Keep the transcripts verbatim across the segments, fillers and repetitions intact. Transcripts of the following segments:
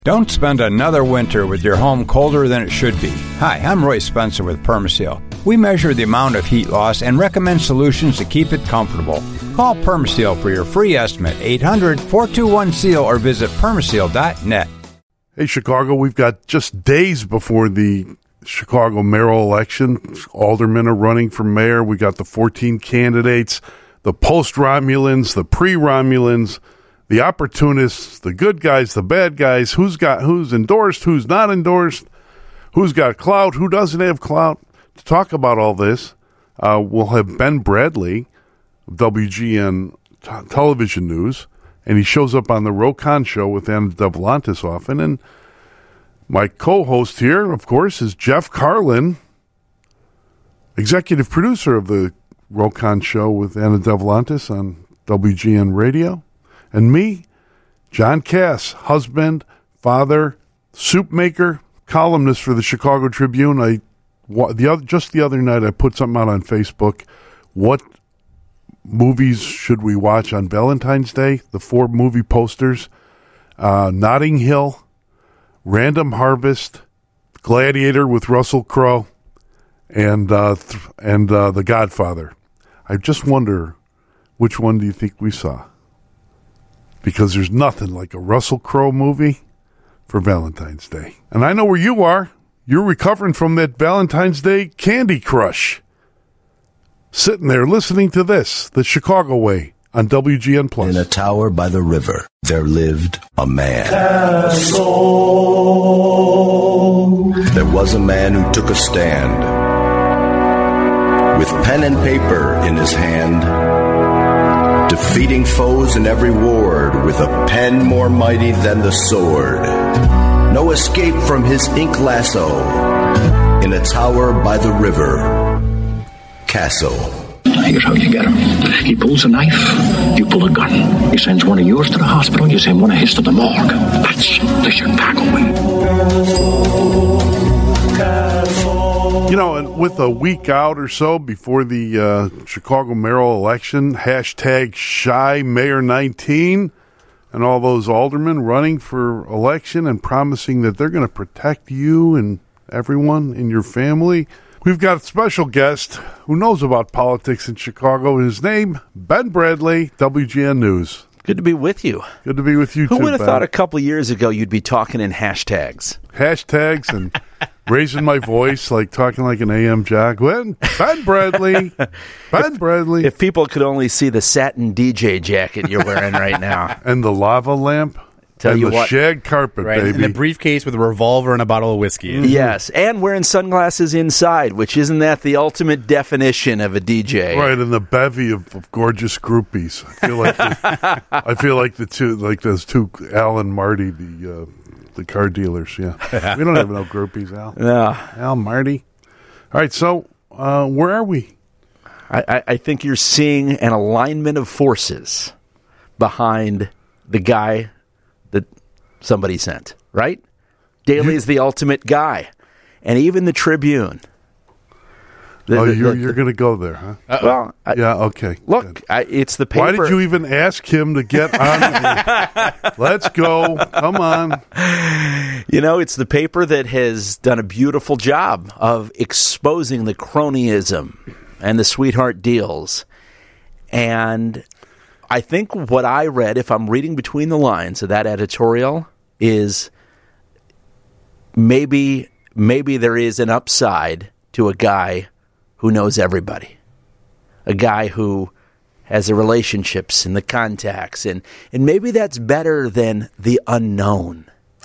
Don't spend another winter with your home colder than it should be. Hi, I'm Roy Spencer with Permaseal. We measure the amount of heat loss and recommend solutions to keep it comfortable. Call Permaseal for your free estimate, eight hundred, four two one, S E A L, or visit permaseal dot net. Hey, Chicago, we've got just days before the Chicago mayoral election. Aldermen are running for mayor. We got the fourteen candidates, the post-Romulans, the pre-Romulans, the opportunists, the good guys, the bad guys, who's got who's endorsed, who's not endorsed, who's got clout, who doesn't have clout. To talk about all this, uh, we'll have Ben Bradley of W G N t- Television News, and he shows up on the Rokon Show with Anna Devlantis often. And my co-host here, of course, is Jeff Carlin, executive producer of the Rokon Show with Anna Devlantis on W G N Radio. And me, John Cass, husband, father, soup maker, columnist for the Chicago Tribune. I the other, just the other night I put something out on Facebook. What movies should we watch on Valentine's Day? The four movie posters: uh, Notting Hill, Random Harvest, Gladiator with Russell Crowe, and uh, th- and uh, The Godfather. I just wonder, which one do you think we saw? Because there's nothing like a Russell Crowe movie for Valentine's Day. And I know where you are. You're recovering from that Valentine's Day candy crush. Sitting there listening to this, The Chicago Way, on W G N Plus. In a tower by the river, there lived a man. Castle. There was a man who took a stand. With pen and paper in his hand, defeating foes in every ward with a pen more mighty than the sword. No escape from his ink lasso. In a tower by the river, Castle. Here's how you get him. He pulls a knife, you pull a gun. He sends one of yours to the hospital, you send one of his to the morgue. That's the Chicago way. You know, and with a week out or so before the uh, Chicago mayoral election, hashtag Shy Mayor nineteen, and all those aldermen running for election and promising that they're going to protect you and everyone in your family. We've got a special guest who knows about politics in Chicago. His name, Ben Bradley, W G N News. Good to be with you. Good to be with you, Who too, would have Ben. thought a couple years ago you'd be talking in hashtags? Hashtags and raising my voice, like talking like an A M jock. Ben, Ben Bradley. Ben Bradley. If people could only see the satin D J jacket you're wearing right now. And the lava lamp. Tell and you the what, shag carpet, right, baby. and the briefcase with a revolver and a bottle of whiskey. Mm-hmm. Yes, and wearing sunglasses inside, which isn't that the ultimate definition of a D J? Right, and the bevy of, of gorgeous groupies. I feel like the, I feel like the two, like those two, Al and Marty, the uh, the car dealers. Yeah, we don't have no groupies, Al. No, Al, Marty. All right, so uh, where are we? I, I, I think you're seeing an alignment of forces behind the guy that somebody sent, right? Daley is the ultimate guy. And even the Tribune. The, oh, the, you're, the, you're going to go there, huh? Uh-oh. Well, I, yeah, okay. Look, I, it's the paper. Why did you even ask him to get on? Let's go. Come on. You know, it's the paper that has done a beautiful job of exposing the cronyism and the sweetheart deals. And I think what I read, if I'm reading between the lines of that editorial, is maybe maybe there is an upside to a guy who knows everybody, a guy who has the relationships and the contacts, and, and maybe that's better than the unknown.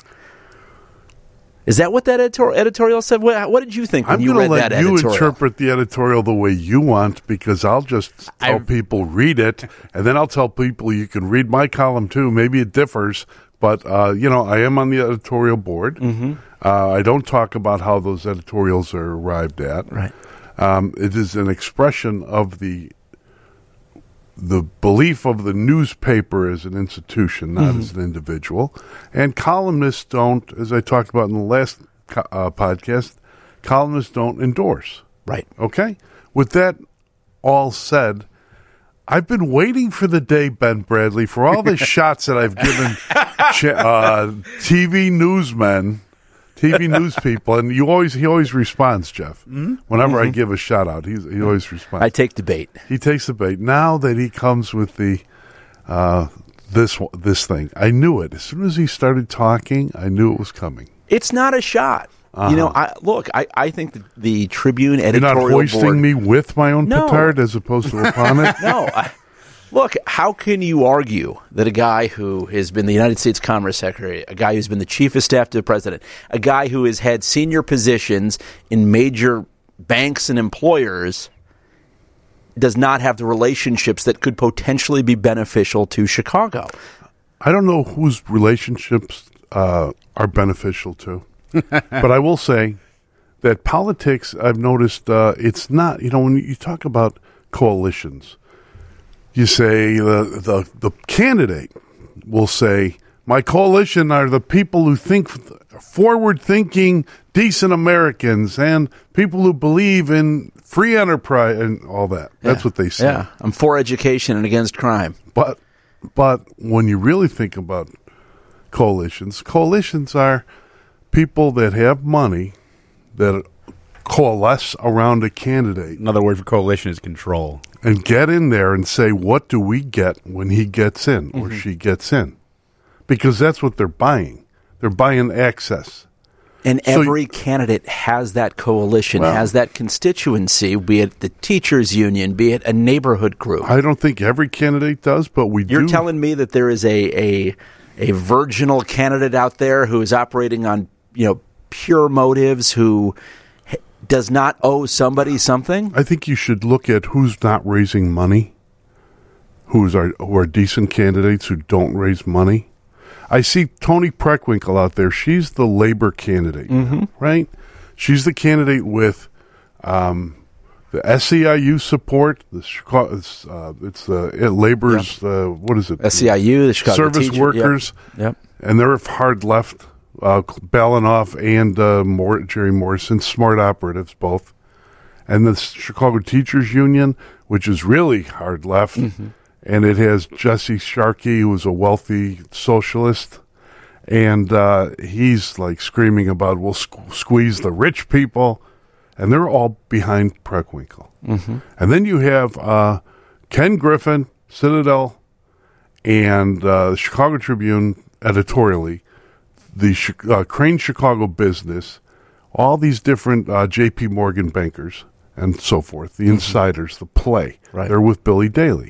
Is that what that editor- editorial said? What, what did you think when I'm you read let that you editorial? interpret the editorial the way you want, because I'll just tell I, people read it, and then I'll tell people you can read my column too. Maybe it differs, but uh, you know, I am on the editorial board. Mm-hmm. Uh, I don't talk about how those editorials are arrived at. Right. Um, it is an expression of the the belief of the newspaper as an institution, not mm-hmm. as an individual. And columnists don't, as I talked about in the last co- uh, podcast, columnists don't endorse. Right. Okay? With that all said, I've been waiting for the day, Ben Bradley, for all the shots that I've given ch- uh, T V newsmen, T V news people, and you always he always responds, Jeff. Mm-hmm. Whenever mm-hmm. I give a shout out, he's, he always responds. I take the bait. He takes the bait. Now that he comes with the uh, this this thing, I knew it as soon as he started talking. I knew it was coming. It's not a shot. Uh-huh. You know, I, look, I, I think the, the Tribune editorial You're not hoisting board, me with my own no. petard as opposed to upon it? No. I, look, how can you argue that a guy who has been the United States Commerce Secretary, a guy who's been the Chief of Staff to the President, a guy who has had senior positions in major banks and employers does not have the relationships that could potentially be beneficial to Chicago? I don't know whose relationships uh, are beneficial to. But I will say that politics, I've noticed, uh, it's not, you know, when you talk about coalitions, you say the, the the candidate will say, my coalition are the people who think forward-thinking, decent Americans and people who believe in free enterprise and all that. That's yeah. what they say. Yeah, I'm for education and against crime. But But when you really think about coalitions, coalitions are people that have money that coalesce around a candidate. Another word for coalition is control. And get in there and say, what do we get when he gets in or mm-hmm. she gets in? Because that's what they're buying. They're buying access. And so, every candidate has that coalition, well, has that constituency, be it the teachers' union, be it a neighborhood group. I don't think every candidate does, but we You're do. You're telling me that there is a, a a virginal candidate out there who is operating on, you know, pure motives, who h- does not owe somebody something? I think you should look at who's not raising money, who's are who are decent candidates who don't raise money. I see Toni Preckwinkle out there. She's the labor candidate, mm-hmm. right? She's the candidate with um, the S E I U support. The Chicago, it's, uh, it's the it labor's yep. uh, what is it? S E I U, the Chicago service teacher. workers. Yep. yep. And they're hard left. Uh, Balanoff and uh, Mor- Jerry Morrison, smart operatives both. And the Chicago Teachers Union, which is really hard left. Mm-hmm. And it has Jesse Sharkey, who is a wealthy socialist. And uh, he's like screaming about, we'll squ- squeeze the rich people. And they're all behind Preckwinkle. Mm-hmm. And then you have uh, Ken Griffin, Citadel, and uh, the Chicago Tribune editorially, the uh, Crane Chicago Business, all these different uh, J P Morgan bankers and so forth, the mm-hmm. insiders, the play. Right. They're with Billy Daley.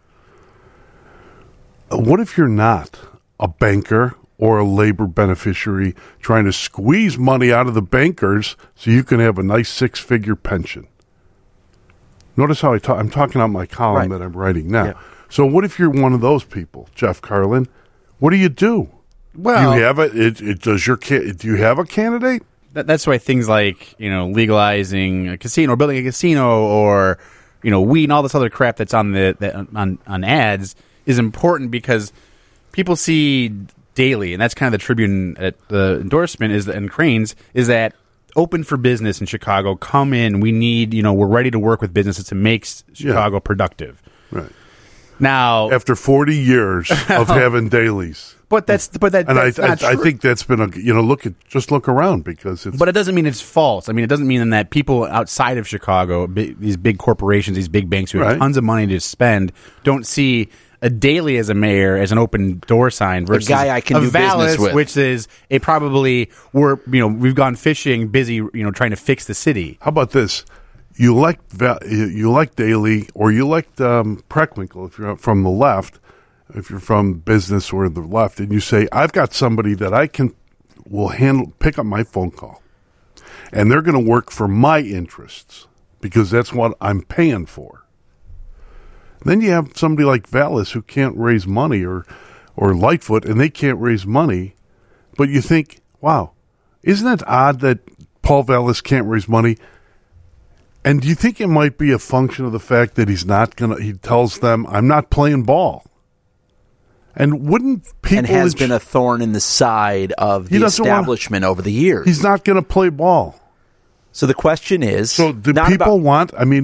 What if you're not a banker or a labor beneficiary trying to squeeze money out of the bankers so you can have a nice six-figure pension? Notice how I talk, I'm talking out my column right. that I'm writing now. Yeah. So what if you're one of those people, Jeff Carlin? What do you do? Well, do you have a, it, it, does your ca- do you have a candidate? That, that's why things like, you know, legalizing a casino or building a casino or, you know, weed and all this other crap that's on the, the on on ads is important, because people see daily, and that's kind of the Tribune at the endorsement is and Crane's is that open for business in Chicago. Come in. We need, you know, we're ready to work with businesses to make Chicago yeah. productive. Right. Now, after forty years of having dailies. But that's but that and that's I, not I, true. I think that's been a you know look at just look around because it's. But it doesn't mean it's false. I mean, it doesn't mean that people outside of Chicago, big, these big corporations, these big banks who have right. tons of money to spend, don't see a daily as a mayor as an open door sign versus a guy I can a do Vallis, business with, which is a probably we're you know we've gone fishing, busy you know trying to fix the city. How about this? You like you like Daley or you like um, Preckwinkle if you're from the left. If you're from business or the left, and you say, I've got somebody that I can will handle, pick up my phone call, and they're going to work for my interests because that's what I'm paying for. Then you have somebody like Vallis who can't raise money, or or Lightfoot, and they can't raise money, but you think, wow, isn't it odd that Paul Vallis can't raise money? And do you think it might be a function of the fact that he's not going to, he tells them, I'm not playing ball? And wouldn't people... And has ch- been a thorn in the side of the establishment wanna, over the years. He's not going to play ball. So the question is... So do not people about, want... I mean,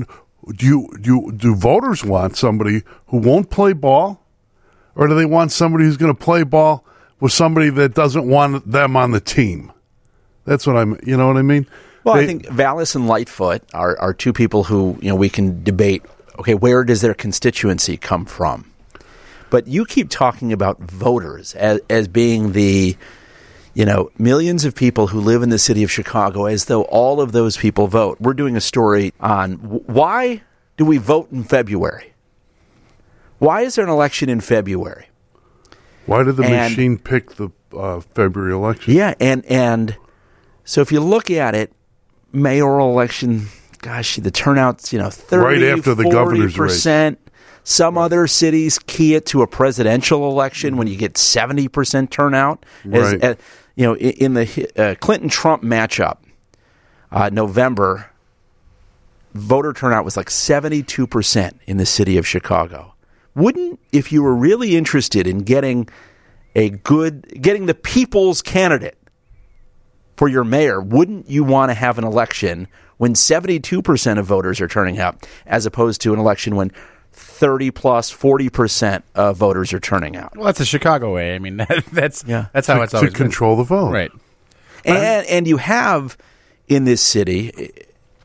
do you do you, do voters want somebody who won't play ball, or do they want somebody who's going to play ball with somebody that doesn't want them on the team? That's what I'm. You know what I mean? Well, they, I think Vallis and Lightfoot are, are two people who, you know, we can debate, okay, where does their constituency come from? But you keep talking about voters as, as being the, you know, millions of people who live in the city of Chicago, as though all of those people vote. We're doing a story on why do we vote in February? Why is there an election in February? Why did the and, machine pick the uh, February election? Yeah, and, and so if you look at it, mayoral election, gosh, the turnout's, you know, thirty, right after the governor's percent. Some right. other cities key it to a presidential election when you get seventy percent turnout. As, right. uh, you know, in, in the uh, Clinton-Trump matchup, uh, November, voter turnout was like seventy-two percent in the city of Chicago. Wouldn't, if you were really interested in getting a good, getting the people's candidate for your mayor, wouldn't you want to have an election when seventy-two percent of voters are turning out, as opposed to an election when thirty plus, forty percent of voters are turning out? Well, that's the Chicago way. I mean, that, that's yeah. that's how to, it's always to control been. the vote, right? And and you have in this city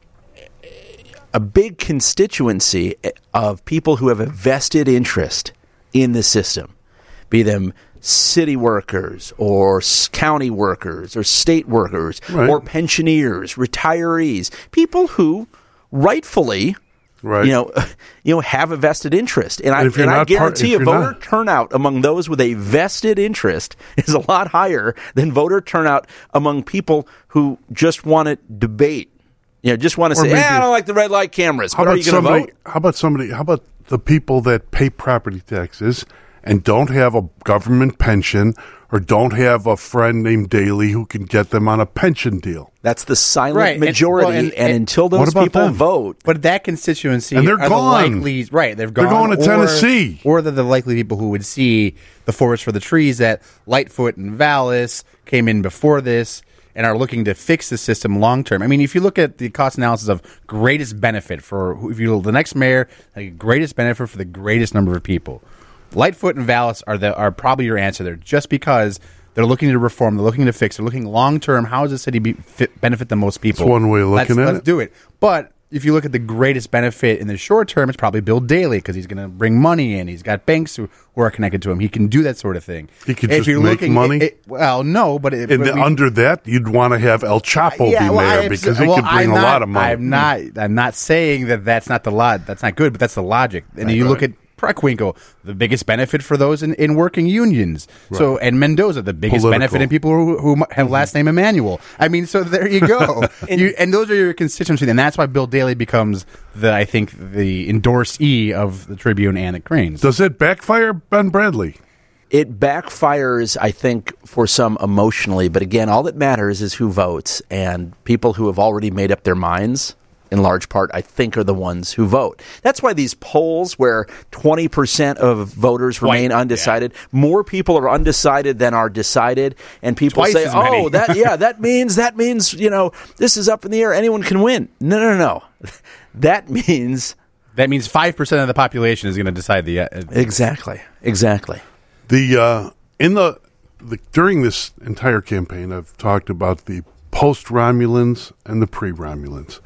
a big constituency of people who have a vested interest in the system, be them city workers or county workers or state workers right. or pensioners, retirees, people who rightfully, right. you know, you know, have a vested interest. And, and I, and I guarantee part, you voter not. turnout among those with a vested interest is a lot higher than voter turnout among people who just want to debate. You know, just want to or say, maybe, eh, I don't like the red light cameras. How But are you going to vote? How about somebody, how about the people that pay property taxes and don't have a government pension or don't have a friend named Daley who can get them on a pension deal? That's the silent right. majority, and, well, and, and, and until those people them? vote, but that constituency, and they're are gone. The likely, right? They've gone. They're going to or, Tennessee, or they're the likely people who would see the forest for the trees that Lightfoot and Vallis came in before this and are looking to fix the system long term. I mean, if you look at the cost analysis of greatest benefit for if you the next mayor, like greatest benefit for the greatest number of people, Lightfoot and Vallis are the are probably your answer there, just because they're looking to reform, they're looking to fix, they're looking long term. How does the city be, fit, benefit the most people? That's one way of looking let's, at let's it. do it. But if you look at the greatest benefit in the short term, it's probably Bill Daley, because he's going to bring money in. He's got banks who, who are connected to him. He can do that sort of thing. He can if just you're make looking, money? It, it, well, no, but, it, And but the, we, under that, you'd want to have El Chapo yeah, be well, there I- because he well, could bring I'm a not, lot of money. I'm not. I'm not saying that that's not the lot. That's not good, but that's the logic. And you right. look at Preckwinkle, the biggest benefit for those in, in working unions. So, and Mendoza, the biggest Political. benefit in people who, who have last name Emmanuel. I mean, so there you go. and, you, and those are your constituency, and that's why Bill Daley becomes the, I think, the endorsee of the Tribune and the Cranes. Does it backfire, Ben Bradley? it backfires, I think, for some emotionally. But again, all that matters is who votes, and people who have already made up their minds, in large part, I think, are the ones who vote. That's why these polls where twenty percent of voters remain White, undecided, yeah. more people are undecided than are decided, and people Twice say, as many. oh, that yeah, that means, that means, you know, this is up in the air, anyone can win. No, no, no. That means... That means five percent of the population is going to decide the... Uh, Exactly, exactly. The uh, in the, the during this entire campaign, I've talked about the post-Romulans and the pre-Romulans.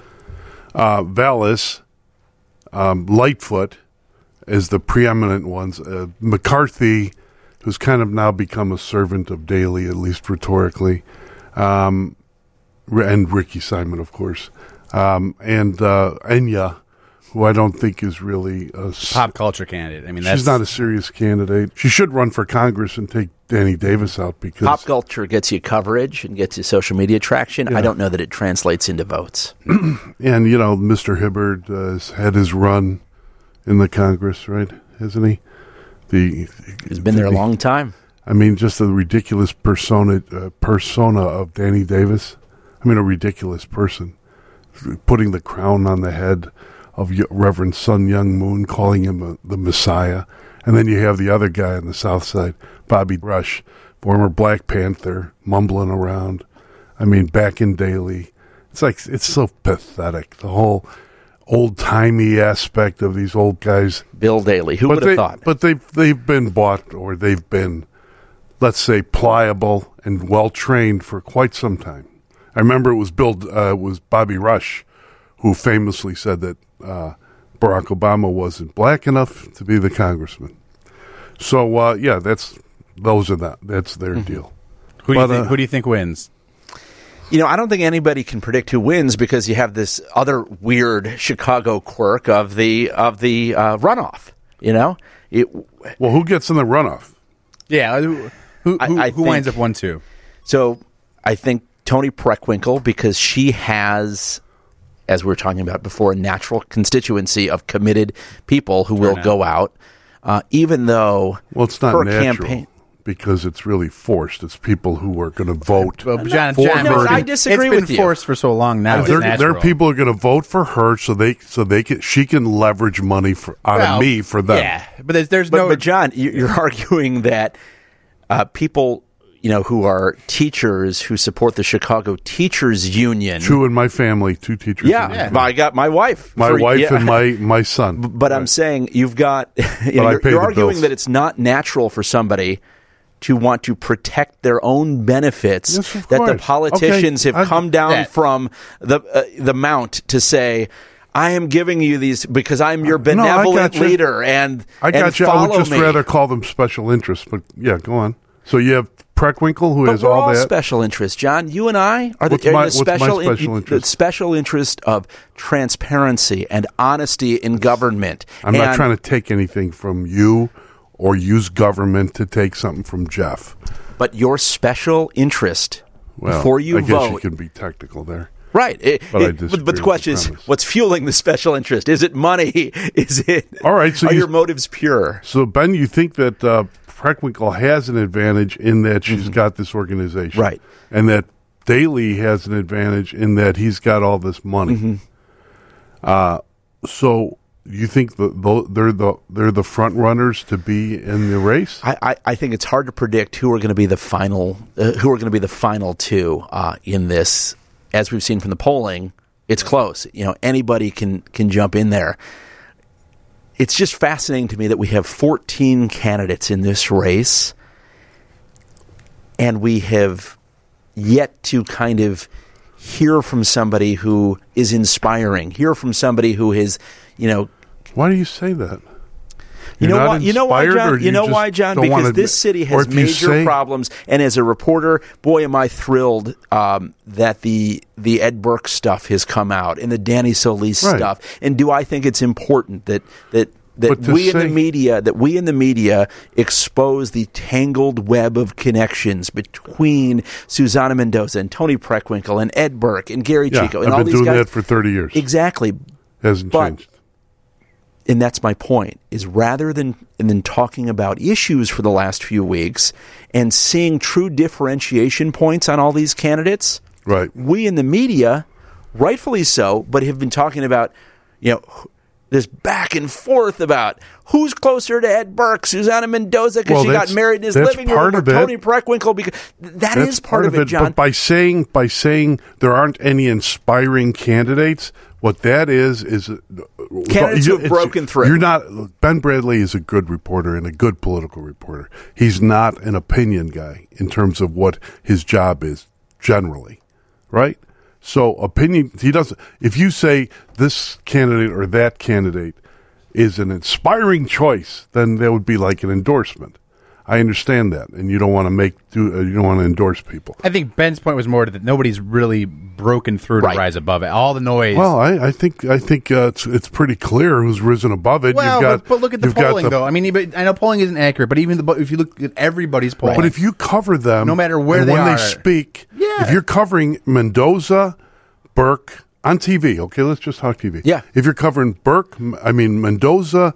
Uh, Vallis, um, Lightfoot as the preeminent ones. Uh, McCarthy, who's kind of now become a servant of Daley, at least rhetorically, um, and Ricky Simon, of course, um, and uh, Enya, who I don't think is really a pop culture candidate. I mean, that's, she's not a serious candidate. She should run for Congress and take Danny Davis out because pop culture gets you coverage and gets you social media traction. Yeah. I don't know that it translates into votes. And, you know, Mister Hibbard uh, has had his run in the Congress, right? Hasn't he? The He's been there a long time. I mean, just the ridiculous persona uh, persona of Danny Davis. I mean, a ridiculous person. Putting the crown on the head of Reverend Sun Young Moon, calling him a, the Messiah. And then you have the other guy on the South Side, Bobby Rush, former Black Panther, mumbling around. I mean, back in Daley. It's like, it's so pathetic. The whole old-timey aspect of these old guys. Bill Daley. Who But would have they, thought? but they've, they've been bought, or they've been, let's say, pliable and well-trained for quite some time. I remember it was Bill, uh, it was Bobby Rush who famously said that uh, Barack Obama wasn't black enough to be the congressman. So, uh, yeah, that's those are that. That's their Mm-hmm. deal. Who do, But, you think, uh, who do you think wins? You know, I don't think anybody can predict who wins because you have this other weird Chicago quirk of the of the uh, runoff. You know, it, Well, who gets in the runoff? Yeah, who who, I- who, I who think- winds up one two? so I think Toni Preckwinkle, because she has, as we were talking about before, a natural constituency of committed people who will Turnout. go out, uh, even though Well, it's not her natural campaign. because it's really forced. It's people who are going to vote. Well, John, for John, her. it's I been- disagree it's been with you. forced for so long now. It's There, there natural. are people who are going to vote for her, so they so they can she can leverage money for, out Well, of me for them. Yeah, but there's, there's But, no. but John, you- you're arguing that uh, people, you know, who are teachers who support the Chicago Teachers Union. Two in my family, two teachers. Yeah, in my, I got my wife. my for- wife yeah. and my my son. But I'm saying you've got. You know, I you're pay you're the arguing bills. that it's not natural for somebody to want to protect their own benefits. Yes, of that the course. politicians Okay, have I- come down that- from the uh, the mount to say, I am giving you these because I'm your No, I benevolent gotcha. leader, and I got and you. I follow would just me. rather call them special interests. But yeah, go on. So you have Preckwinkle, who But has we're all all that. special interests, John. You and I are the, What's are my- the what's my special, in- special the interest? special interest of transparency and honesty in government. I'm not And- trying to take anything from you or use government to take something from Jeff. But your special interest Well, before you I guess vote, you can be technical there. right? It- But I it- disagree but, but the with question the is, premise. what's fueling the special interest? Is it money? Is it? All right, so are you- your motives pure? So Ben, you think that uh, Preckwinkle has an advantage in that she's got this organization, Right. And that Daley has an advantage in that he's got all this money. Mm-hmm. Uh, so you think the, the, they're the they're the front runners to be in the race? I, I, I think it's hard to predict who are going to be the final, uh, who are going to be the final two uh, in this. As we've seen from the polling, it's close. You know, anybody can can jump in there. It's just fascinating to me that we have fourteen candidates in this race, and we have yet to kind of hear from somebody who is inspiring. Hear from somebody who is, you know. Why do you say that? You You're know not why? You know why, inspired, or John? do You know just why, John? don't Because wanna- this city or has if you major say- problems, and as a reporter, boy, am I thrilled um, that the the Ed Burke stuff has come out and the Danny Solis Right. stuff. And do I think it's important that that that But to we in the say- media that we in the media expose the tangled web of connections between Susana Mendoza and Toni Preckwinkle and Ed Burke and Gary Yeah, Chico and I've all been these doing guys? that for thirty years. Exactly. Hasn't but- changed. And that's my point, is rather than and then talking about issues for the last few weeks and seeing true differentiation points on all these candidates, Right. we in the media, rightfully so, but have been talking about, you know, this back and forth about who's closer to Ed Burke, Susana Mendoza, because Well, she got that's- married in his that's living room, part or of it. Toni Preckwinkle, because that is That's part, of it, John. But by saying by saying there aren't any inspiring candidates, what that is is uh, Candidates who have it's- broken through. You're not. Ben Bradley is a good reporter and a good political reporter. He's not an opinion guy in terms of what his job is generally, right? So opinion. He doesn't. If you say this candidate or that candidate is an inspiring choice, then that would be like an endorsement. I understand that, and you don't want to make do. Uh, you don't want to endorse people. I think Ben's point was more that nobody's really broken through to Right. rise above it. All the noise. Well, I, I think I think uh, it's it's pretty clear who's risen above it. Well, you've got, but, but look at the you've got polling, the- though. I mean, but I know polling isn't accurate, but even the, if you look at everybody's polling, But if you cover them, No matter where and they when are. they speak, Yeah. if you're covering Mendoza, Burke on T V, okay, let's just talk T V. Yeah. If you're covering Burke, I mean Mendoza,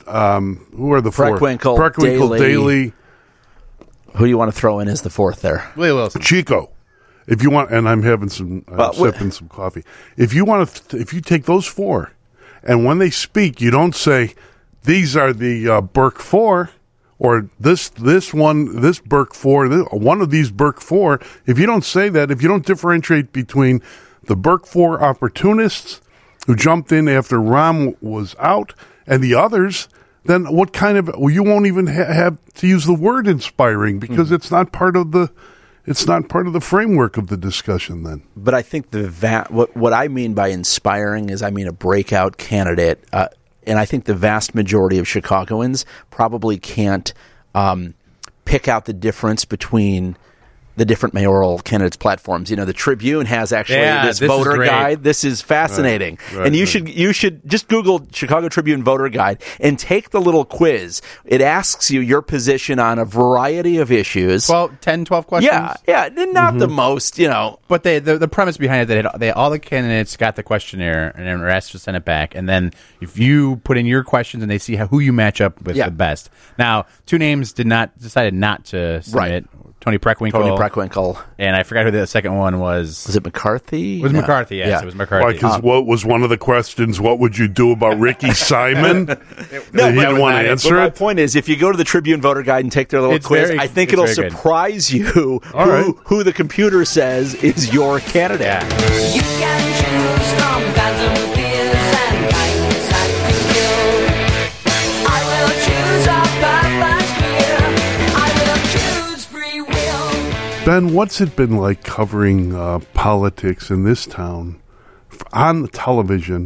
um, who are the four? Preckwinkle, Preckwinkle, Daley. Daley, Who do you want to throw in as the fourth there? Willie Wilson. Chico. If you want, and I'm having some, I'm Uh, wh- sipping some coffee. If you want to, if you take those four, and when they speak, you don't say these are the uh, Burke four, or this this one, this Burke four, this, one of these Burke four. If you don't say that, if you don't differentiate between the Burke four opportunists who jumped in after Rahm was out, and the others, then what kind of, well, you won't even ha- have to use the word inspiring because mm-hmm. it's not part of the, it's not part of the framework of the discussion then. But I think the va- what what I mean by inspiring is I mean a breakout candidate, uh, and I think the vast majority of Chicagoans probably can't um, pick out the difference between the different mayoral candidates' platforms. You know, the Tribune has actually yeah, this, this voter guide. This is fascinating, right, right, and you right. should you should just Google Chicago Tribune voter guide and take the little quiz. It asks you your position on a variety of issues. twelve, ten, twelve questions. Yeah, yeah, not mm-hmm. the most, you know. But they, the the premise behind it, that they, all the candidates got the questionnaire and then were asked to send it back, and then if you put in your questions and they see how, who you match up with yeah. the best. Now, two names did not decided not to submit. Right. Tony Preckwinkle. Tony Preckwinkle. And I forgot who the second one was. Was it McCarthy? It was yeah. McCarthy, yes. Yeah. It was McCarthy. Why, because Um, what was one of the questions, what would you do about Ricky Simon? No, he but- didn't want to but answer my it? point is, if you go to the Tribune voter guide and take their little It's quiz, very- I think it's it'll very good. surprise you who, right. who the computer says is your candidate. You can choose from phantom fears and kindness that can kill. I will choose a path that's clear. I will choose free will. Ben, what's it been like covering uh, politics in this town f- on television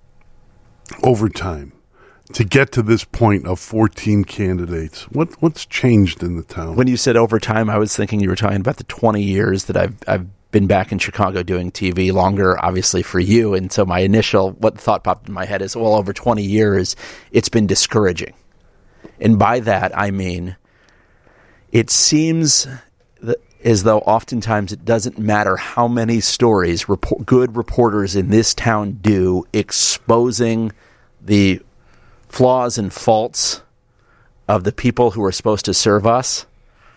over time to get to this point of fourteen candidates? What What's changed in the town? When you said over time, I was thinking you were talking about the twenty years that I've I've been back in Chicago doing T V, longer obviously for you. And so my initial what thought popped in my head is, well, over twenty years, it's been discouraging. And by that, I mean, it seems that as though oftentimes it doesn't matter how many stories report, good reporters in this town do exposing the flaws and faults of the people who are supposed to serve us.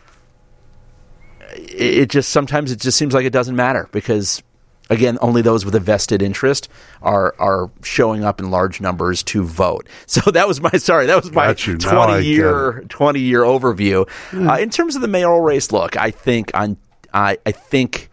It, it just sometimes it just seems like it doesn't matter because, again, only those with a vested interest are are showing up in large numbers to vote. So that was my sorry, that was my Got you. Now I twenty get year twenty year overview. Mm. Uh, in terms of the mayoral race, look, I think on I I think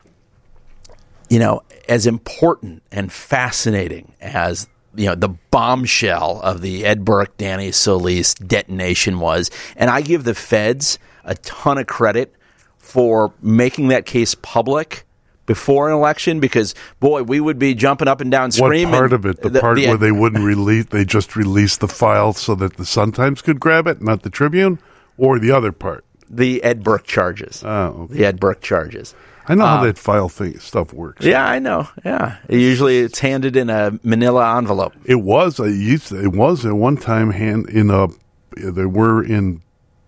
you know as important and fascinating as you know the bombshell of the Ed Burke Danny Solis detonation was, and I give the feds a ton of credit for making that case public before an election, because boy, we would be jumping up and down screaming. What part of it? The, the part the, where they wouldn't release, they just released the file so that the Sun-Times could grab it, not the Tribune, or the other part? the Ed Burke charges. Oh, okay. The Ed Burke charges. I know how Um, that file thing stuff works. Yeah, I know. Yeah, usually it's handed in a Manila envelope. It was. I used. It was at one time hand in a. They were in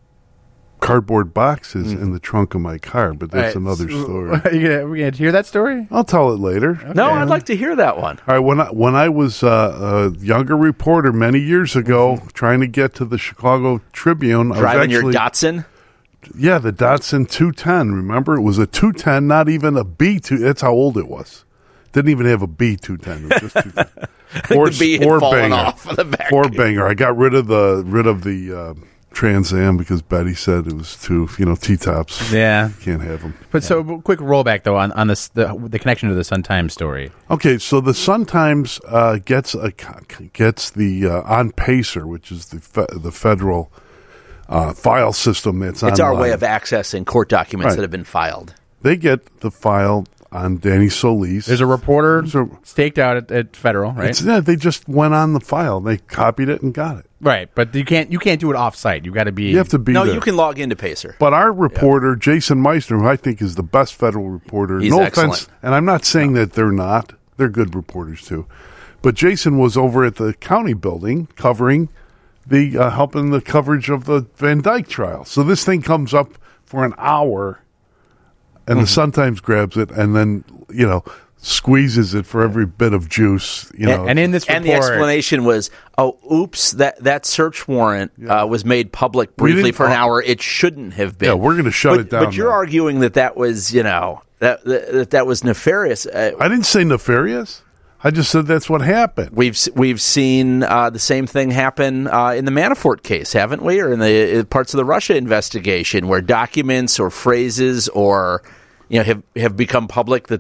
cardboard boxes in the trunk of my car, but that's All right, another so- story. Are you gonna, we gonna hear that story? I'll tell it later. No, I'd like to hear that one. All right, when I, when I was uh, a younger reporter many years ago, trying to get to the Chicago Tribune, I Driving was actually, your Datsun. yeah, the Datsun two ten. Remember, it was a two ten, not even a B two. That's how old it was. Didn't even have a B two ten. It was just two ten. Four, The B had four fallen banger. off of the back. Four banger. I got rid of the rid of the uh, Trans Am because Betty said it was too, you know, T-tops. Yeah. Can't have them. But so, but quick rollback though on on this the, the connection to the Sun Times story. Okay, so the Sun-Times uh, gets a gets the uh, on Pacer, which is the fe- the federal uh, file system that's It's online. our way of accessing court documents Right. that have been filed. They get the file on Danny Solis. There's a reporter There's a- staked out at, at federal, right? It's, yeah, they just went on the file. They copied it and got it. Right, but you can't you can't do it off site. You got to be. You have to be No, there. you can log into Pacer. But our reporter, Jason Meissner, who I think is the best federal reporter, He's no excellent. offense, and I'm not saying that they're not. They're good reporters too. But Jason was over at the county building covering the uh, helping the coverage of the Van Dyke trial. So this thing comes up for an hour, and Mm-hmm. the Sun-Times grabs it and then you know squeezes it for every bit of juice. You know, and in this report, And the explanation was, oh, oops, that, that search warrant uh, was made public We briefly didn't- for an oh. hour. It shouldn't have been. Yeah, we're gonna shut But- it down But you're now. arguing that that was, you know, that that, that was nefarious. Uh, I didn't say nefarious. I just said that's what happened. We've s- we've seen uh, the same thing happen uh, in the Manafort case, haven't we? Or in the uh, parts of the Russia investigation, where documents or phrases or you know have have become public that they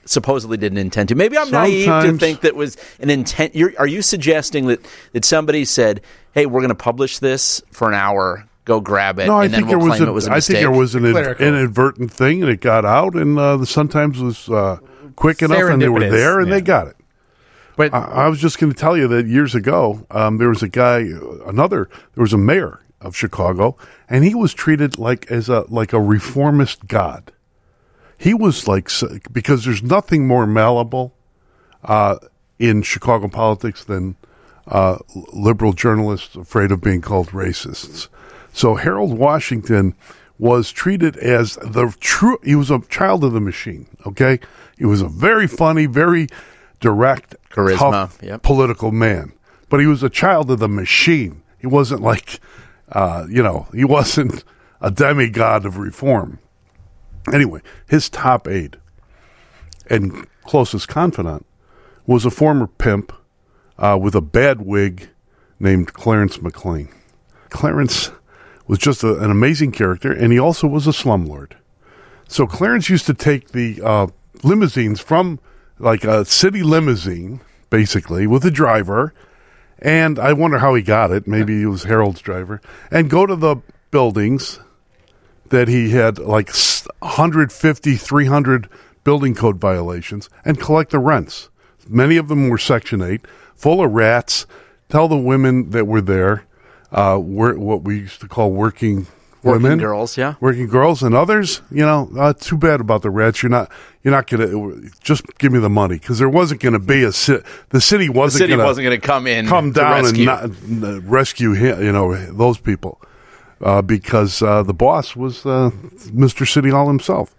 supposedly didn't intend to. Maybe I'm naive to Sometimes- think that was an intent. You're, are you suggesting that, that somebody said, hey, we're going to publish this for an hour, go grab it, No, I and then think we'll there was claim a, it was a I mistake? think there was an in- Clerical. inadvertent thing, and it got out, and uh, the Sun-Times was uh, quick enough, and they were Serendipitous, there, and yeah. they got it. But I, I was just going to tell you that years ago, um, there was a guy, another, there was a mayor of Chicago, and he was treated like as a like a reformist god. He was like, because there's nothing more malleable uh, in Chicago politics than uh, liberal journalists afraid of being called racists. So Harold Washington was treated as the true, he was a child of the machine, okay? He was a very funny, very direct, Charisma, tough yep. political man. But he was a child of the machine. He wasn't like, uh, you know, he wasn't a demigod of reform. Anyway, his top aide and closest confidant was a former pimp uh, with a bad wig named Clarence McLean. Clarence was just a, an amazing character, and he also was a slumlord. So Clarence used to take the uh, limousines from, like, a city limousine, basically, with a driver, and I wonder how he got it. Maybe it was Harold's driver, and go to the buildings that he had like one hundred fifty, three hundred building code violations and collect the rents. Many of them were Section eight, full of rats. Tell the women that were there, uh, were what we used to call working Working women. girls, yeah. Working girls and others, you know, uh, too bad about the rats. You're not, you're not going to, just give me the money, because there wasn't going to be a, ci- the city The wasn't city going wasn't going to come in come to down rescue. and not, uh, rescue him, you know, those people. Uh, because uh, the boss was uh, Mister City Hall himself.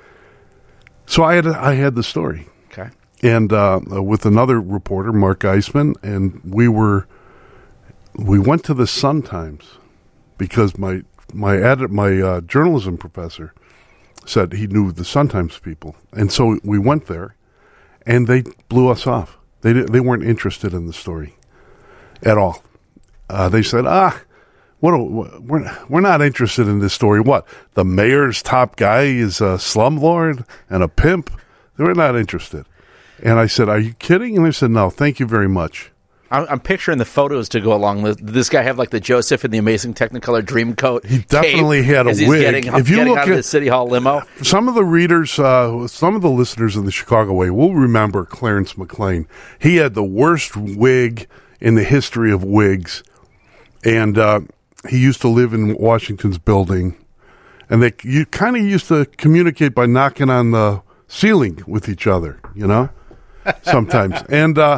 So I had I had the story, Okay. and uh, with another reporter, Mark Eisman, and we were we went to the Sun-Times because my my edit my uh, journalism professor said he knew the Sun-Times people, and so we went there, and they blew us off. They di- they weren't interested in the story at all. Uh, they said, ah. What a, we're we're not interested in this story. What, the mayor's top guy is a slumlord and a pimp? We're not interested. And I said, "Are you kidding?" And they said, "No, thank you very much." I'm, I'm picturing the photos to go along. Did this guy have like the Joseph and the Amazing Technicolor Dreamcoat? He definitely cape had a as he's wig. Getting, If you getting look out of at- the City Hall limo. Some of the readers, uh, some of the listeners of the Chicago Way will remember Clarence McLean. He had the worst wig in the history of wigs, and uh, he used to live in Washington's building, and they you kind of used to communicate by knocking on the ceiling with each other, you know, sometimes, and uh,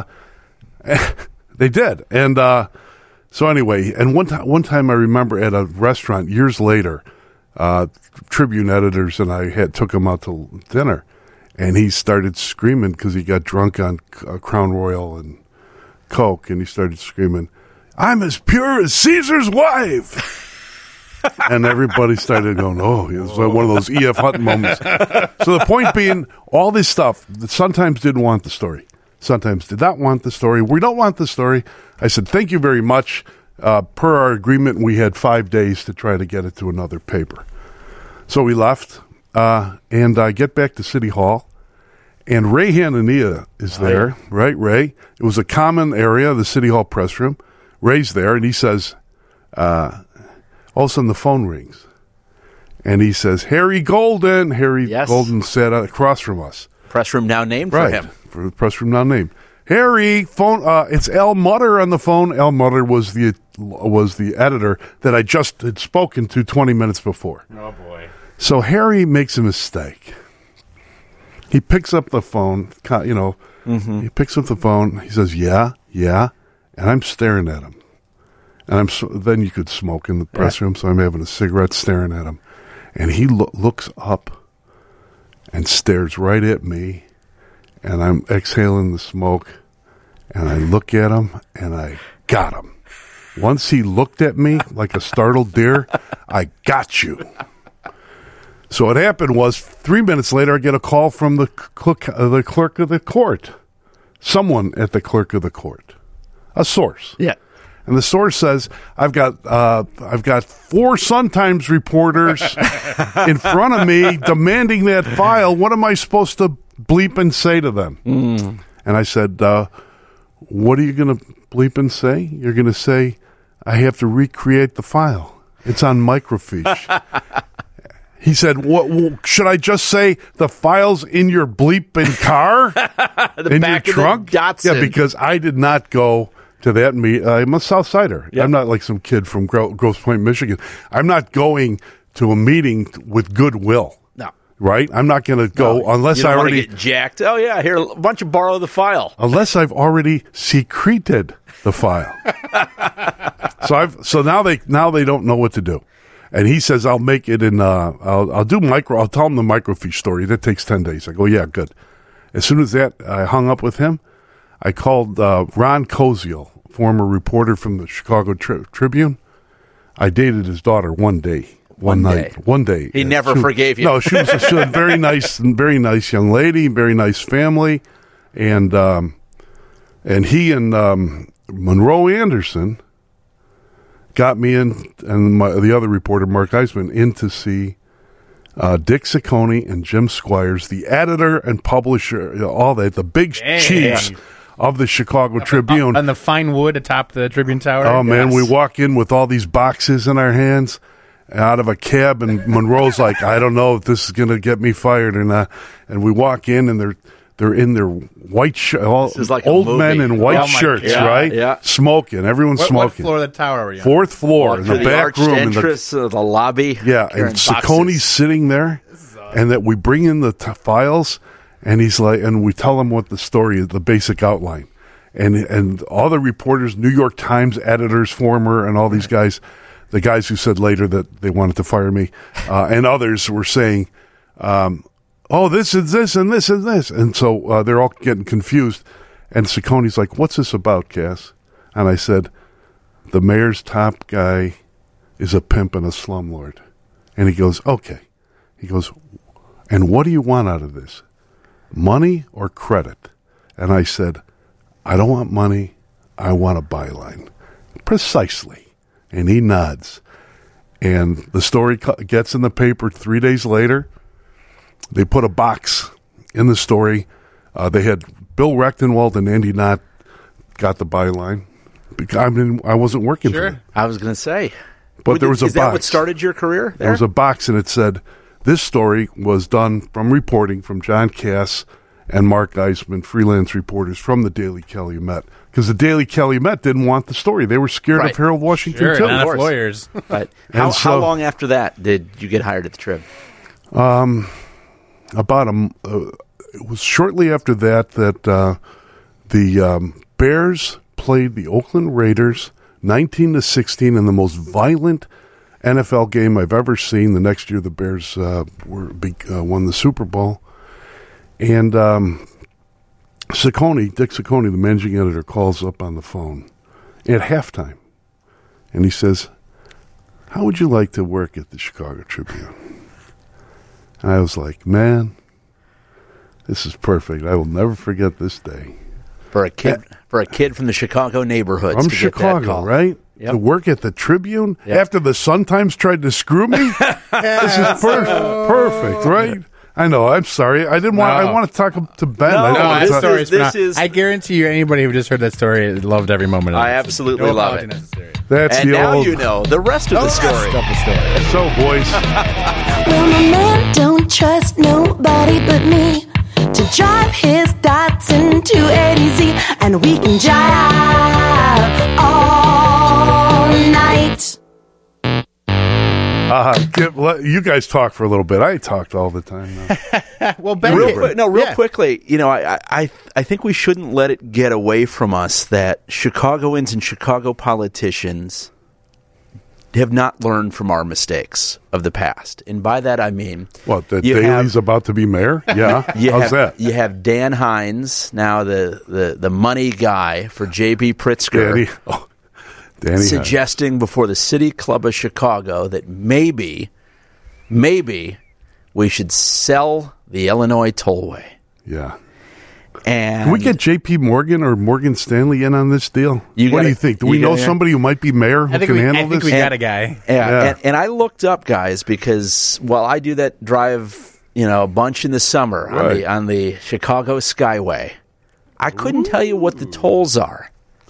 they did, and uh, so anyway, and one time, one time I remember at a restaurant years later, uh, Tribune editors and I had took him out to dinner, and he started screaming because he got drunk on uh, Crown Royal and Coke, and he started screaming, "I'm as pure as Caesar's wife." And everybody started going, oh, it was one of those E F. Hutton moments. So the point being, all this stuff, the Sun-Times didn't want the story. Sun-Times did not want the story. We don't want the story. I said, thank you very much. Uh, per our agreement, we had five days to try to get it to another paper. So we left, uh, and I get back to City Hall, and Ray Hanania is there, right, Ray? It was a common area, the City Hall press room. Ray's there, and he says, uh, all of a sudden the phone rings. And he says, Harry Golden. Harry Yes. Golden sat across from us. Press room now named Right, for him. for the press room now named. Harry, phone. Uh, it's Al Mutter on the phone. Al Mutter was the was the editor that I just had spoken to twenty minutes before. oh boy, So Harry makes a mistake. He picks up the phone, co- you know, Mm-hmm. he picks up the phone. He says, yeah, yeah. And I'm staring at him. And I'm so, then you could smoke in the press room, so I'm having a cigarette staring at him. And he lo- looks up and stares right at me. And I'm exhaling the smoke. And I look at him, and I got him. Once he looked at me like a startled deer, I got you. So what happened was, three minutes later, I get a call from the clerk, uh, the clerk of the court. Someone at the clerk of the court. A source. yeah. And the source says, I've got uh, I've got four Sun-Times reporters in front of me demanding that file. What am I supposed to bleep and say to them? Mm. And I said, uh, what are you going to bleep and say? You're going to say, I have to recreate the file. It's on microfiche. He said, "What well, should I just say? The file's in your bleeping car, the in back your of the trunk?" Datsun. Yeah, because I did not go to that meet. Uh, I'm a South Sider. Yep. I'm not like some kid from Gro- Grosse Pointe, Michigan. I'm not going to a meeting with goodwill. No. Right? I'm not going to go No, unless you don't I wanna already get jacked. Oh yeah, here, why don't you borrow the file? unless I've already secreted the file. so I've so now they now they don't know what to do. And he says, I'll make it in, uh, I'll, I'll do micro, I'll tell him the microfiche story. That takes ten days. I go, yeah, good. As soon as that, I hung up with him, I called uh, Ron Koziel, former reporter from the Chicago Tri- Tribune. I dated his daughter one day, one, One night, day. one day. He Uh, never she- forgave you. No, she was, she was a very nice, very nice young lady, very nice family. And, um, and he and um, Monroe Anderson got me in, and my, the other reporter, Mark Eisman, in to see uh, Dick Ciccone and Jim Squires, the editor and publisher, you know, all that, the big Dang. chiefs of the Chicago Tribune. On the fine wood atop the Tribune Tower. Oh, man, Yes. we walk in with all these boxes in our hands out of a cab, and Monroe's like, I don't know if this is going to get me fired or not. And we walk in, and they're they're in their white shirts, all This is like a old movie. men in white Oh, my shirts, God. right? Yeah. Smoking. Everyone's What, what smoking. floor of the tower are we on? Fourth floor Walk in through the back arched room. In the, entrance of the lobby. yeah, carrying and Ciccone's boxes. sitting there, and that we bring in the t- files, and he's like, and we tell him what the story is, the basic outline, and and all the reporters, New York Times editors, former, and all these guys, the guys who said later that they wanted to fire me, uh, and others were saying, um, "Oh, this is this and this and this," and so uh, they're all getting confused. And Ciccone's like, "What's this about, Cass?" And I said, "The mayor's top guy is a pimp and a slumlord." And he goes, "Okay." He goes, "And what do you want out of this? Money or credit?" And I said, "I don't want money. I want a byline." Precisely. And he nods. And the story co- gets in the paper three days later. They put a box in the story. Uh, they had Bill Rechtenwald and Andy Knott got the byline. Because I mean, I wasn't working for Sure. them. I was going to say. But Would- there was a Is that what box. started your career there? There was a box, and it said, this story was done from reporting from John Cass and Mark Eisman, freelance reporters from the Daily Calumet. Because the Daily Calumet didn't want the story. They were scared Right. of Harold Washington, Sure, too. not enough course. lawyers. Right. And How, so- how long after that did you get hired at the Trib? About a, m- uh, it was shortly after that that uh, the um, Bears played the Oakland Raiders nineteen to sixteen in the most violent N F L game I've ever seen. The next year, the Bears uh, were big, uh, won the Super Bowl, and um, Ciccone, Dick Ciccone, the managing editor, calls up on the phone at halftime, and he says, "How would you like to work at the Chicago Tribune?" And I was like, "Man, this is perfect. I will never forget this day." For a kid, for a kid from the Chicago neighborhoods. From to get that Chicago, call. right? Yep. To work at the Tribune Yep. after the Sun-Times tried to screw me? This is per- perfect, right? I know. I'm sorry. I didn't want. No. I want to talk to Ben. No, I don't No, want that to this talk- story is- is, this phenomenal. is- I guarantee you, anybody who just heard that story loved every moment of it. I absolutely no love apology it. necessary. That's And the now old you know the rest of the story. Stop the story. So, boys, Well, my man don't trust nobody but me to drive his Datsun to A to Z, and we can jive all night. uh, give, let, you guys talk for a little bit. I talked all the time now. Well, Ben, Real quick, no, real yeah. quickly. You know, I, I, I think we shouldn't let it get away from us that Chicagoans and Chicago politicians have not learned from our mistakes of the past, and by that I mean, What, that you Daley's have- about to be mayor? Yeah. You How's have, that? You have Dan Hines, now the, the, the money guy for J B Pritzker, Danny. Oh, Danny. Hines. suggesting before the City Club of Chicago that maybe, maybe we should sell the Illinois Tollway. Yeah. And Can we get J P Morgan or Morgan Stanley in on this deal? You what gotta- do you think? Do you we know gotta- somebody who might be mayor who I think can we, handle I think this? we got a guy. Yeah, Yeah. And, and I looked up, guys, because while I do that drive you know, a bunch in the summer on Right. the on the Chicago Skyway. I couldn't tell you what the tolls are.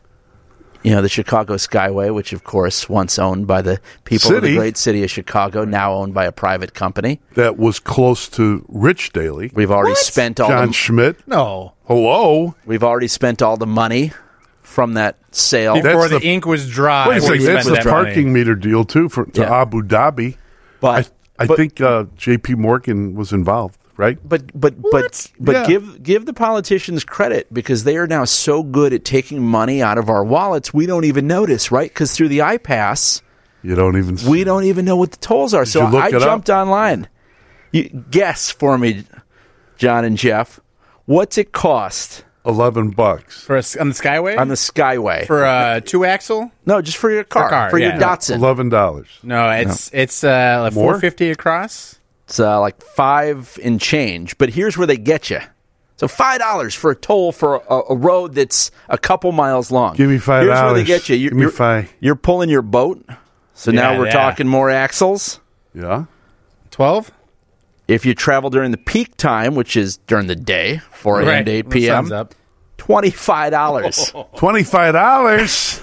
You know, the Chicago Skyway, which of course once owned by the people of the City. great city of Chicago, now owned by a private company. That was close to Rich Daly. We've already spent all John the, Schmidt. No. Hello. we've already spent all the money from that sale. Before That's the, the- ink was dry. Wait a we second. That's spent the that money. parking meter deal, too, for to Yeah. Abu Dhabi. but I, I but, think uh, J P. Morgan was involved, right? But but but but Yeah. give give the politicians credit because they are now so good at taking money out of our wallets we don't even notice, right? Because through the iPass You don't even see. we don't even know what the tolls are. So you look I it up? jumped online. You guess for me, John and Jeff, what's it cost eleven bucks. For a, on the Skyway? on the Skyway? For a two axle? no, just for your car, car, for your yeah. Datsun. eleven dollars. No, it's it's uh, like More? four fifty across. It's uh, like five and change. But here's where they get you. So five dollars for a toll for a, a road that's a couple miles long. Give me five Here's where dollars. they get you. You're, Give me you're- five. You're pulling your boat. So now Yeah, we're yeah. talking more axles. Yeah. Twelve? If you travel during the peak time, which is during the day, four a.m. to eight p.m., Sun's up. twenty-five dollars. Twenty-five dollars.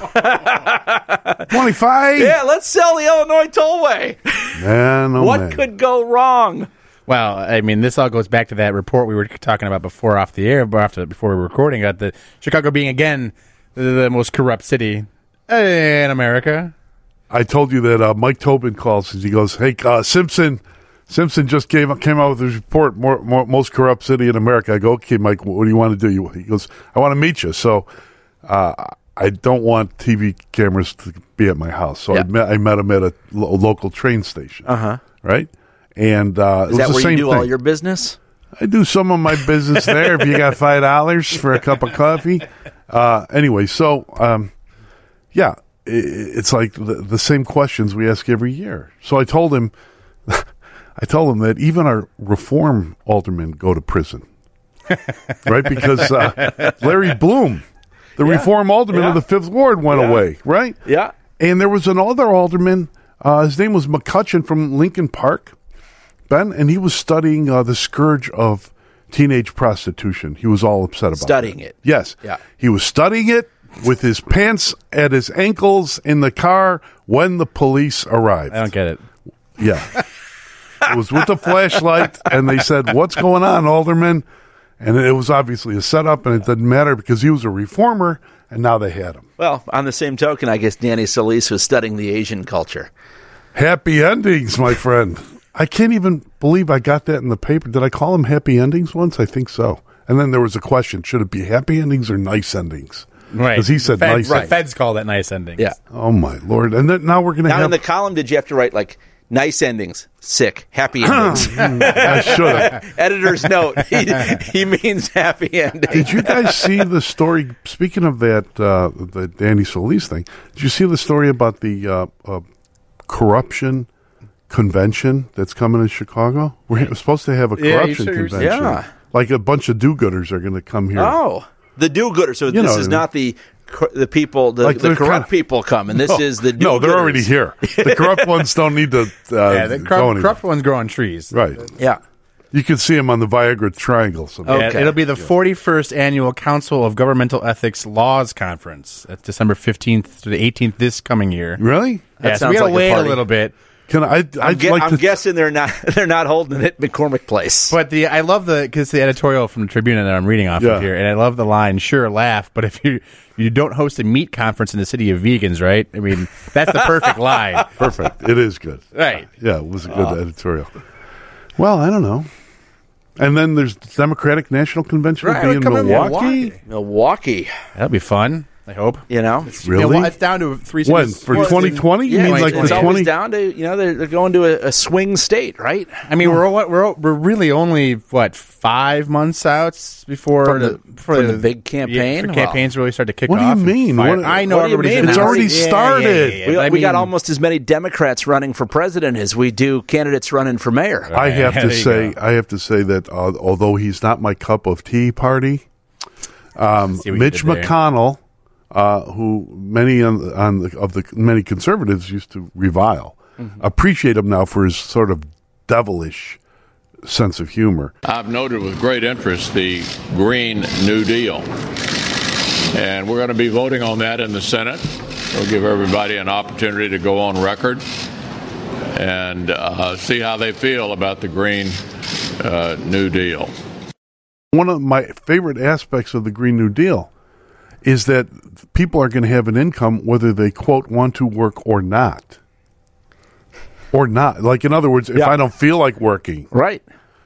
Twenty-five. Yeah, let's sell the Illinois Tollway. Man, oh what man. could go wrong? Well, I mean, this all goes back to that report we were talking about before off the air, but after before we were recording, about the Chicago being again the, the most corrupt city in America. I told you that uh, Mike Tobin calls and he goes, "Hey, uh, Simpson, Simpson just came came out with his report, more, more, most corrupt city in America." I go, "Okay, Mike, what do you want to do?" You, he goes, "I want to meet you." So uh, I don't want T V cameras to be at my house. So Yeah. I met I met him at a, lo- local train station. Uh Uh-huh. Right, and uh, it Is was that the where same you do thing. all your business? I do some of my business there. If you got five dollars for a cup of coffee, uh, anyway. So, um, yeah, i it's like the, the same questions we ask every year. So I told him, I told him that even our reform aldermen go to prison, right? Because uh, Larry Bloom, the reform alderman Yeah. of the Fifth Ward, went Yeah. away, right? Yeah. And there was another alderman. Uh, his name was McCutcheon from Lincoln Park, Ben, and he was studying uh, the scourge of teenage prostitution. He was all upset about Studying it. Yes. Yeah. He was studying it with his pants at his ankles in the car when the police arrived. I don't get it. Yeah. It was with the flashlight, and they said, "What's going on, Alderman?" And it was obviously a setup, and it didn't matter because he was a reformer, and now they had him. Well, on the same token, I guess Danny Solis was studying the Asian culture. Happy endings, my friend. I can't even believe I got that in the paper. Did I call them happy endings once? I think so. And then there was a question: should it be happy endings or nice endings? Right. Because he said Fed, nice. right. Feds call that nice endings. Yeah. Oh my lord! And then now we're going to Now have. in the column, did you have to write like nice endings, sick, happy endings? I should have. Editor's note: he, he means happy endings. Did you guys see the story? Speaking of that, uh, the Danny Solis thing, did you see the story about the uh, uh, corruption convention that's coming in Chicago? We're supposed to have a Yeah, you corruption sure- convention. Yeah. Like a bunch of do-gooders are going to come here. Oh, the do-gooder. So You this know is what I mean. not the cor- the people, the, Like the they're corrupt kinda- people coming. This No, is the no, they're do-gooders. already here. The corrupt ones don't need to uh, Yeah, the go corrupt, anywhere. corrupt ones grow on trees. Right. Yeah. You can see them on the Viagra Triangle. Somewhere. Yeah, Okay. it'll be the forty-first annual Council of Governmental Ethics Laws Conference. That's December fifteenth to the eighteenth this coming year. Really? That Yeah, so sounds we gotta like a wait a, party. little bit. Can I? I'd I'm, gue- like I'm to. guessing they're not they're not holding it at McCormick Place. But the I love the because the editorial from the Tribune that I'm reading off Yeah. of here, and I love the line. Sure, laugh, but if you you don't host a meat conference in the city of vegans, right? I mean, that's the perfect line, Perfect. It is good. right? Yeah, it was a good editorial. Well, I don't know. And then there's the Democratic National Convention Right, will be in come in Milwaukee. Milwaukee. Milwaukee, That'll be fun. I hope. you know. Really? Yeah, well, it's down to three. When cities. for Well, twenty twenty? You Yeah, mean it's, like it's the always twenty? down to you know they're, they're going to a, a swing state, right? I mean, we're all- we're all- we're really only what five months out before From the the- from the big campaign? Yeah, for Well, campaigns really start to kick what do you off. and mean? fire- What- I know what do you everybody's mean? It's announced- already yeah, yeah, started. yeah, yeah, We, but I we got mean- almost as many Democrats running for president as we do candidates running for mayor. I have There to you say, go. I have to say that uh, although he's not my cup of tea, party, um, See what you Mitch did there. McConnell, uh, who many on, on the, of the many conservatives used to revile, Mm-hmm. appreciate him now for his sort of devilish sense of humor. I've noted with great interest the Green New Deal. And we're going to be voting on that in the Senate. We'll give everybody an opportunity to go on record and uh, see how they feel about the Green uh, New Deal. One of my favorite aspects of the Green New Deal is that people are going to have an income whether they, quote, want to work or not. Or not. Like, in other words, if Yeah. I don't feel like working. Right.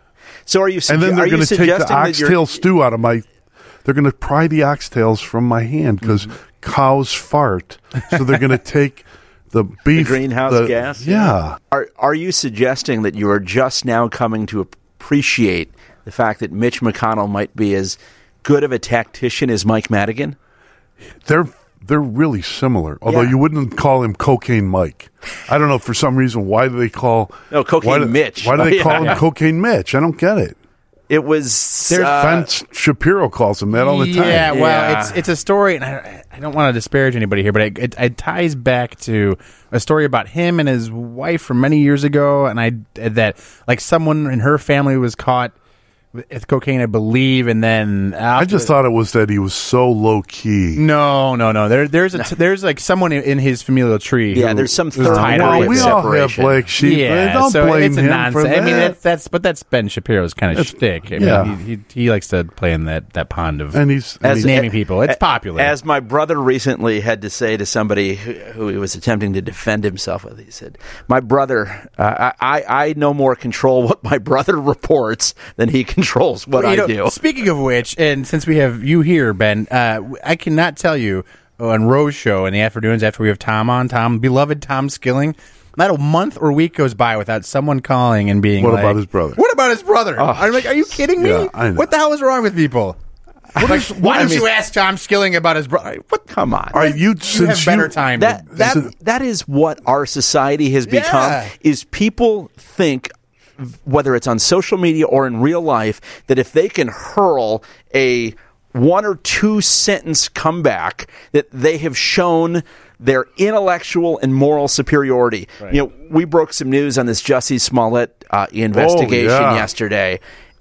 So are you sugge- And then they're are you going to take the suggesting that you're- oxtail stew out of my... They're going to pry the oxtails from my hand because Mm-hmm. cows fart. So they're going to take the beef... the greenhouse the- gas? Yeah. Are are you suggesting that you are just now coming to appreciate the fact that Mitch McConnell might be as good of a tactician as Mike Madigan? They're they're really similar, although Yeah. you wouldn't call him Cocaine Mike. I don't know, for some reason, why do they call... No, Cocaine why do, Mitch. Why do they Oh, call yeah. him Cocaine Mitch? I don't get it. It was There's uh, Vince Shapiro calls him that all the time. Yeah, well, Yeah. it's it's a story, and I, I don't want to disparage anybody here, but it, it, it ties back to a story about him and his wife from many years ago, and I that like someone in her family was caught with cocaine, I believe, and then I just thought it was that he was so low key. no, no, no. There, there's a, there's like someone in, in his familial tree. Yeah, who there's some was third tied party up Well, with we it. all have separation. black sheep. Yeah, Don't so blame it's a him nonsense. for that. I mean, that's, that's but that's Ben Shapiro's kind of shtick. I mean, yeah. he, he he likes to play in that, that pond of and he's, and As- he's naming people. It's popular. As my brother recently had to say to somebody who, who he was attempting to defend himself with, he said, "My brother, uh, I I no more control what my brother reports than he controls what Well, you I know, do." Speaking of which, and since we have you here, Ben, uh, I cannot tell you on Rose Show in the afternoons after we have Tom on, Tom, beloved Tom Skilling, not a month or week goes by without someone calling and being What like, about his brother? What about his brother? I'm like, are you kidding me? Yeah, I know. What the hell is wrong with people? Like, why don't you ask Tom Skilling about his brother? What? Come on. All right, you, You since have better you, time. that to- that Isn't- that is what our society has become. Yeah. Is people think, whether it's on social media or in real life, that if they can hurl a one or two sentence comeback, that they have shown their intellectual and moral superiority. You know, we broke some news on this Jussie Smollett uh, investigation yeah. yesterday,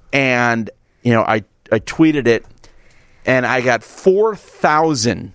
and you know, I I tweeted it, and I got four thousand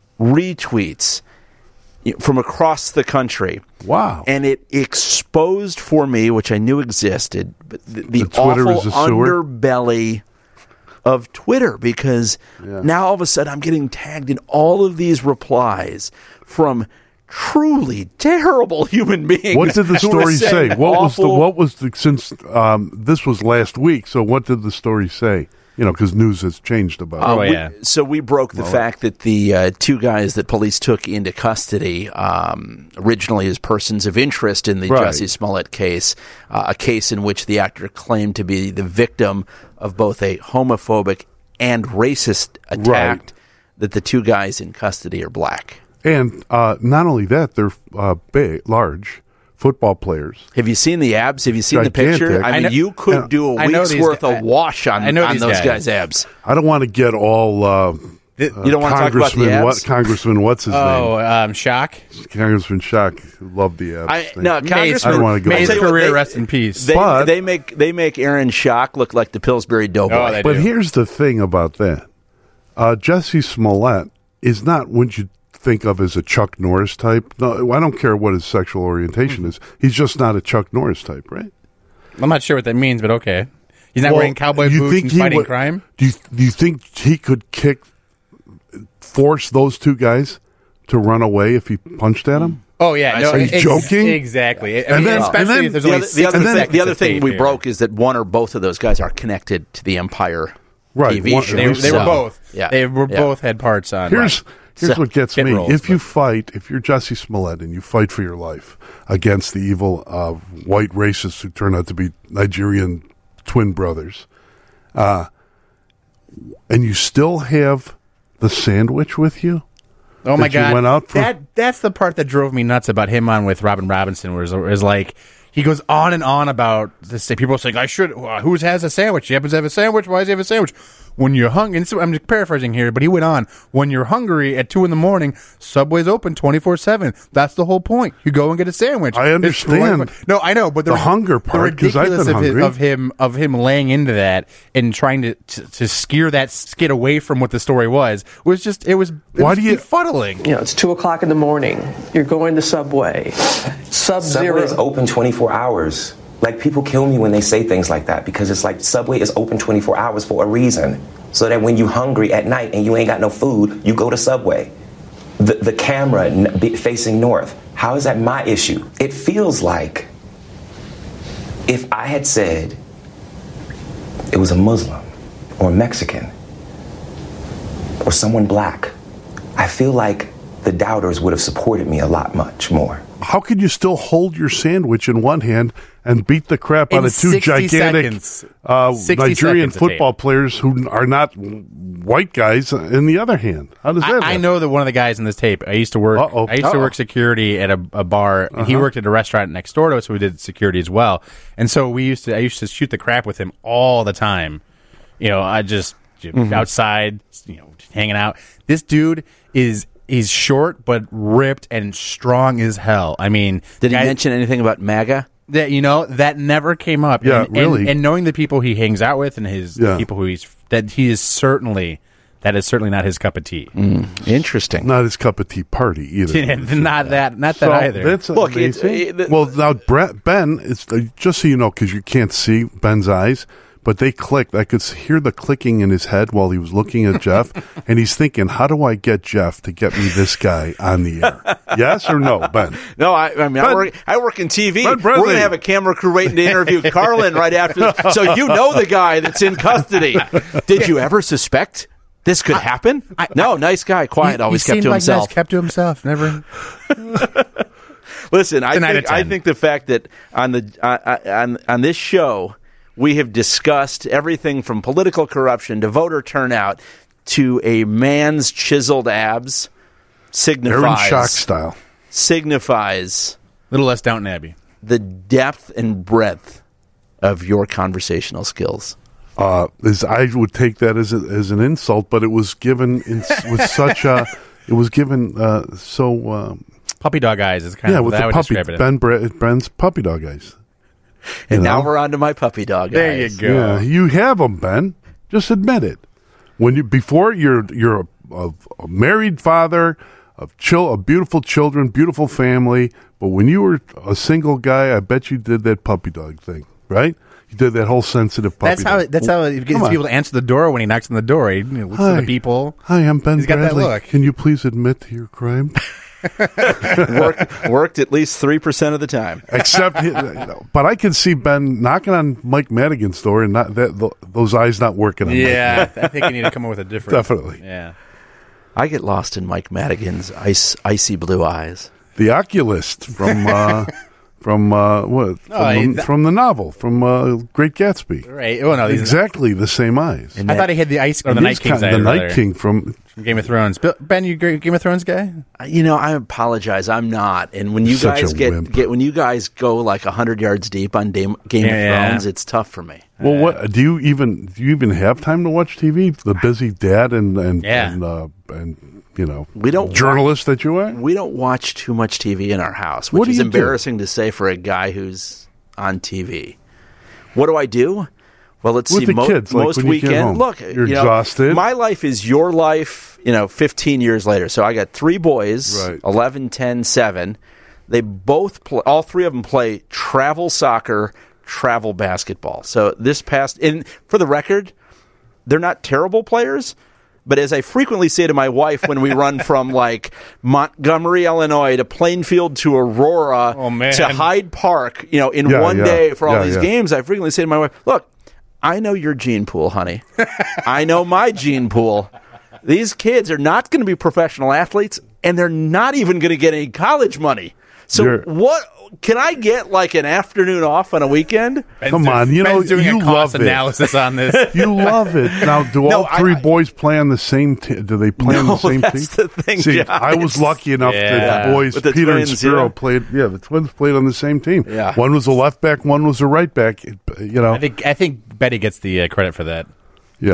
retweets from across the country. Wow. And it exposed for me, which I knew existed, but the, the, The Twitter awful is a sewer? underbelly of Twitter, because now all of a sudden I'm getting tagged in all of these replies from truly terrible human beings. What did the who story are say? saying What was the awful- what was the since um, this was last week? So what did the story say? You know, because news has changed about Uh, it. Oh, we- yeah. So we broke the fact that the uh, two guys that police took into custody um, originally as persons of interest in the Right. Jussie Smollett case, uh, a case in which the actor claimed to be the victim of both a homophobic and racist attack, Right. that the two guys in custody are black. And uh, not only that, they're uh, big, large football players. Have you seen the abs? Have you seen the Gigantic. picture? I I mean, know- you could I- do a I know week's these worth guys. of wash on, I know on these those guys. guys' abs. I don't want to get all uh, You don't want to talk about the Congressman. abs? What Congressman? What's his oh, name? um, shock. Congressman Shock loved the abs. I, thing. no, May's, Congressman. I don't wanna go May's there. I'll tell you what, career they- rest in peace. They, But- they make they make Aaron Schock look like the Pillsbury Doughboy. Oh, they But do. here's the thing about that: uh, Jussie Smollett is not what you think of as a Chuck Norris type. No, I don't care what his sexual orientation is. He's just not a Chuck Norris type, right? I'm not sure what that means, but okay. He's not Well, wearing cowboy you boots think and he fighting would- crime? Do you do you think he could kick, force those two guys to run away if he punched at him? Oh, yeah. No, Are you ex- joking? Exactly. I And mean, then- especially and then if there's the only other, the sixty other, thing, seconds the other of thing tape we here. broke is that one or both of those guys are connected to the Empire Right, T V one- show. They, they were So, both. Yeah, They were yeah. both had parts on. Here's here's So- what gets Hit me: rolls, if you but- fight, if you're Jussie Smollett and you fight for your life against the evil uh, white racists who turn out to be Nigerian twin brothers, uh, and you still have the sandwich with you. Oh my that you god! went out for- that that's the part that drove me nuts about him on with Robin Robinson. Was is like he goes on and on about this. People are saying I should. Uh, who has a sandwich? He happens to have a sandwich. Why does he have a sandwich? when you're hungry, and so I'm just paraphrasing here, but he went on, when you're hungry at two in the morning, Subway's open twenty-four seven. That's the whole point. You go and get a sandwich. I understand. It's, no, I know, but the, the hunger part, because I've been of, hungry. His, of him of him laying into that and trying to, to to steer that skid away from what the story was was just it was it Why was do you befuddling. You know, it's two o'clock in the morning. You're going to Subway. Sub Subway is zero. open twenty-four hours. Like, people kill me when they say things like that, because it's like Subway is open twenty-four hours for a reason. So that when you're hungry at night and you ain't got no food, you go to Subway. The, the camera n- be facing north. How is that my issue? It feels like if I had said it was a Muslim or a Mexican or someone black, I feel like the doubters would have supported me a lot much more. How could you still hold your sandwich in one hand and beat the crap In out of two sixty gigantic seconds. uh, sixty Nigerian seconds of football tape. players who are not white guys in the other hand? How does that I, work? I know that one of the guys in this tape. I used to work. Uh-oh. I used Uh-oh. to work security at a, a bar, and he Uh-huh. worked at a restaurant next door to us, so we did security as well. And so we used to. I used to shoot the crap with him all the time. You know, I just Mm-hmm. outside, you know, just hanging out. This dude is. He's short but ripped and strong as hell. I mean, Did he guy- mention anything about MAGA? that? You know, that never came up. Yeah, and, really. And, and knowing the people he hangs out with and his Yeah. people who he's that he is certainly that is certainly not his cup of tea. Interesting. Not his cup of tea party either. not that. Not that So either. That's Look, it's- amazing. it- well, now Brett, Ben, it's uh, just so you know, because you can't see Ben's eyes, but they clicked. I could s- hear the clicking in his head while he was looking at Jeff, and he's thinking, "How do I get Jeff to get me this guy on the air?" Yes or no, Ben? No, I, I mean, I Ben- work, I work in T V. Ben We're Bradley. going to have a camera crew waiting to interview Carlin right after this. So you know the guy that's in custody. Did you ever suspect this could happen? no, nice guy. Quiet, He- always he kept seemed to like himself. Nice, kept to himself. Never. Listen, I It's a nine think, out of I ten. think the fact that on the uh, on on this show we have discussed everything from political corruption to voter turnout to a man's chiseled abs Aaron signifies Shock style. signifies A little less Downton Abbey. the depth and breadth of your conversational skills. Uh, is I would take that as a, as an insult, but it was given in, with such a. It was given uh, so. Um, Puppy dog eyes is kind yeah, of with what I the would puppy describe it. as. Ben Bre- Ben's puppy dog eyes. And You now know? we're on to my puppy dog. There eyes. you go. Yeah, you have them, Ben. Just admit it. When you before you're you're a, a, a married father of chil- of beautiful children, beautiful family. But when you were a single guy, I bet you did that puppy dog thing, right? You did that whole sensitive puppy. That's how. dog. That's how he Come gets on. people to answer the door when he knocks on the door. He you know, looks at Hi. the people. Hi, I'm Ben He's got that Bradley. look. Can you please admit to your crime? worked, worked at least three percent of the time. Except, but I can see Ben knocking on Mike Madigan's door and not that th- those eyes not working. On Yeah, I think you need to come up with a different. Definitely. Yeah. I get lost in Mike Madigan's ice, icy blue eyes. The Oculist from uh, from uh, what from, Oh, the, that- from the novel from uh, Great Gatsby. Right. Oh no, these Exactly the same eyes. I thought he had the ice or the He's Night King's kind- eyes. the rather, Night King from from Game of Thrones. Bill, Ben, you a Game of Thrones guy? You know, I apologize. I'm not. And when you Such a guys get, wimp. get when you guys go like hundred yards deep on Dame, Game Yeah, of yeah. Thrones, it's tough for me. Well, what do you even do? You even have time to watch T V? The busy dad and and Yeah. and, uh, and you know We don't journalist that you are. We don't watch too much T V in our house, which What do is you do? embarrassing to say for a guy who's on T V. What do I do? Well, let's With see. the mo- kids, like most when you get weekend, home. look, You're you know, exhausted. My life is your life. You know, fifteen years later. So I got three boys, Right. eleven, ten, seven. They both play. All three of them play travel soccer, travel basketball. So this past, and for the record, they're not terrible players. But as I frequently say to my wife when we run from like Montgomery, Illinois to Plainfield to Aurora Oh, man. to Hyde Park, you know, in Yeah, one yeah. day for all Yeah, these yeah. games, I frequently say to my wife, look, I know your gene pool, honey. I know my gene pool. These kids are not going to be professional athletes, and they're not even going to get any college money. So You're- what can I get like an afternoon off on a weekend? Come on, you know Ben's doing you a cost love it. analysis on this. You love it. Now, do No, all I- three I- boys play on the same team? Do they play on No, the same that's team? the thing, See, John. I was It's- lucky enough that Yeah. the boys, With the Peter twins, and Spiro, yeah. played. Yeah, the twins played on the same team. Yeah. One was a left back, one was a right back. It- You know, I think I think Betty gets the uh, credit for that. yeah.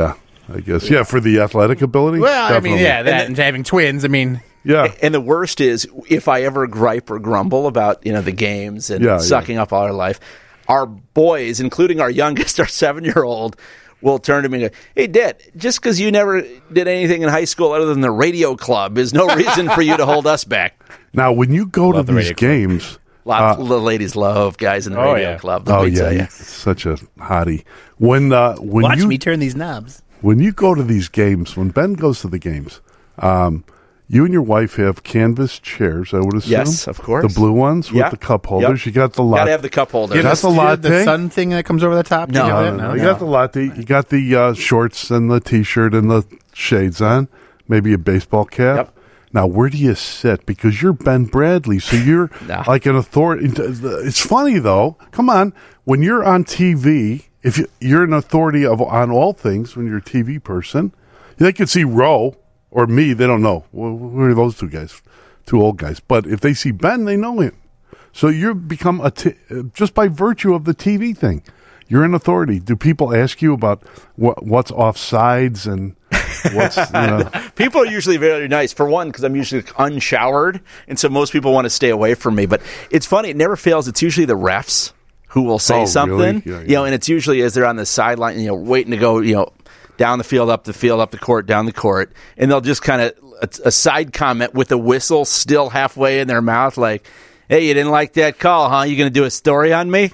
I guess. Yeah, for the athletic ability. Well, Definitely. I mean, yeah, that and having twins. I mean, yeah. And the worst is if I ever gripe or grumble about, you know, the games and Yeah, sucking up all our life, our boys, including our youngest, our seven-year-old, will turn to me and go, "Hey, Dad, just because you never did anything in high school other than the radio club is no reason for you to hold us back." Now, when you go Love to the these radio club. games, Lots uh, the ladies love guys in the Oh, radio yeah. club. Let oh me yeah, tell you. you're such a hottie. When uh, when watch you me turn these knobs. when you go to these games, when Ben goes to the games, um, you and your wife have canvas chairs, I would assume. Yes, of course. The blue ones Yeah. with the cup holders. Yep. You got the latte. Gotta have the cup holder. You got the latte. The sun thing that comes over the top. No, you have No, that? no, no. You got the latte. You got the uh, shorts and the T-shirt and the shades on. Maybe a baseball cap. Yep. Now, where do you sit? Because you're Ben Bradley, so you're No. like an authority. It's funny though. Come on, when you're on T V, if you, you're an authority of on all things, when you're a T V person, they could see Roe or me. They don't know. Well, who are those two guys? Two old guys. But if they see Ben, they know him. So you become a t- just by virtue of the T V thing. You're an authority. Do people ask you about what, what's offsides and what's, you know? People are usually very nice. For one, because I'm usually unshowered, and so most people want to stay away from me. But it's funny; it never fails. It's usually the refs who will say Oh, something, really? Yeah, you know, yeah. and it's usually as they're on the sideline, you know, waiting to go, you know, down the field, up the field, up the court, down the court, and they'll just kind of a, a side comment with a whistle still halfway in their mouth, like, "Hey, you didn't like that call, huh? You going to do a story on me?"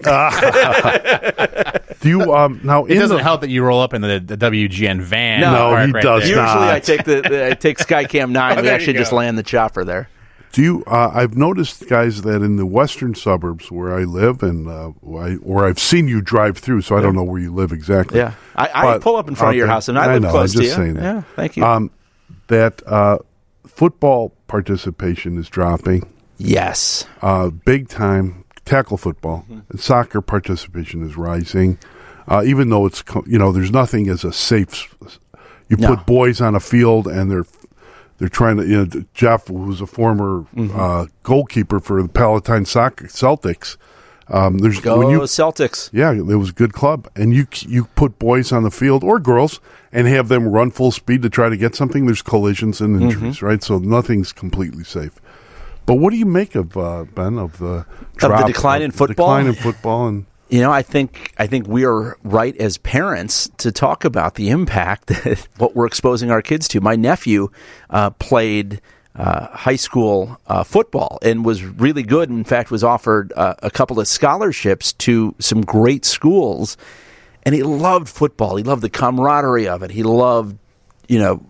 Do you um now? It in doesn't the, help that you roll up in the, the W G N van. No, park he right does there. not. Usually, I take the, the I take Skycam nine. Oh, we there actually you just go. land the chopper there. Do you? Uh, I've noticed, guys, that in the western suburbs where I live, and uh, I, or I've seen you drive through, so I don't know where you live exactly. Yeah, I, I But- pull up in front of your okay. house, and I, live know, close I'm to just you. saying that. Yeah, thank you. Um, that uh, football participation is dropping, yes, uh, big time. Tackle football and soccer participation is rising, uh, even though it's co- you know there's nothing as a safe. You No. put boys on a field and they're they're trying to. You know, Jeff, who's a former Mm-hmm. uh, goalkeeper for the Palatine Soccer Celtics. Um, there's go when you, Celtics. yeah, it was a good club, and you you put boys on the field or girls and have them run full speed to try to get something. There's collisions and injuries, Mm-hmm. right? So nothing's completely safe. But what do you make of uh, Ben of the drop, decline in the football? Decline in football, and You know, I think I think we are right as parents to talk about the impact that what we're exposing our kids to. My nephew uh, played uh, high school uh, football and was really good. In fact, was offered uh, a couple of scholarships to some great schools, and he loved football. He loved the camaraderie of it. He loved, you know,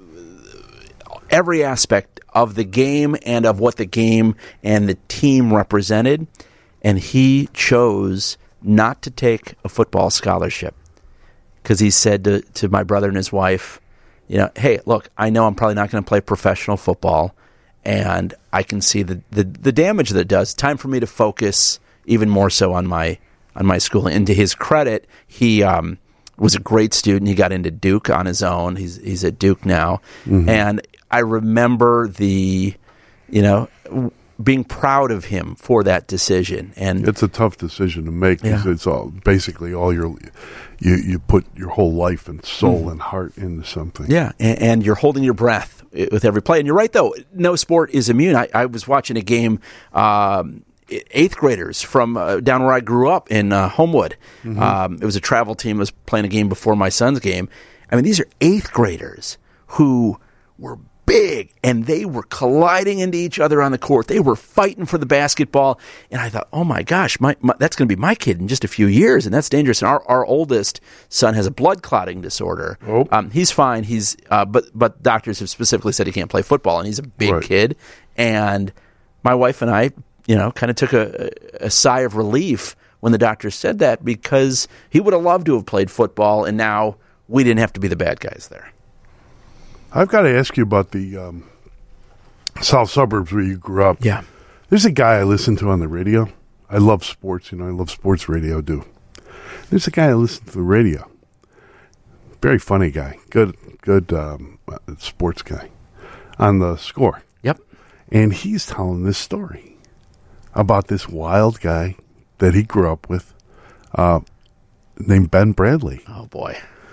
every aspect of the game and of what the game and the team represented. And he chose not to take a football scholarship because he said to, to my brother and his wife, you know, hey, look, I know I'm probably not going to play professional football, and I can see the, the, the damage that it does. Time for me to focus even more so on my on my schooling. And to his credit, he um, was a great student. He got into Duke on his own. He's he's at Duke now. Mm-hmm. And I remember the, you know, w- being proud of him for that decision. And it's a tough decision to make because Yeah. it's all basically all your you you put your whole life and soul Mm. and heart into something. yeah, and, and you're holding your breath i- with every play. And you're right, though. No sport is immune. I, I was watching a game, um, e- eighth graders from uh, down where I grew up in uh, Homewood. Um, it was a travel team that was playing a game before my son's game. I mean, these are eighth graders who were big, and they were colliding into each other on the court. They were fighting for the basketball, and I thought, oh my gosh, my, my, that's going to be my kid in just a few years, and that's dangerous. And our, our oldest son has a blood clotting disorder. Oh. Um, he's fine. He's uh, but but doctors have specifically said he can't play football, and he's a big Right. kid. And my wife and I, you know, kind of took a, a sigh of relief when the doctor said that, because he would have loved to have played football, and now we didn't have to be the bad guys there. I've got to ask you about the um, south suburbs where you grew up. Yeah. There's a guy I listen to on the radio. I love sports, you know, I love sports radio, do. There's a guy I listen to the radio. Very funny guy. Good, good um, uh, sports guy on the Score. Yep. And he's telling this story about this wild guy that he grew up with uh, named Ben Bradley. Oh, boy.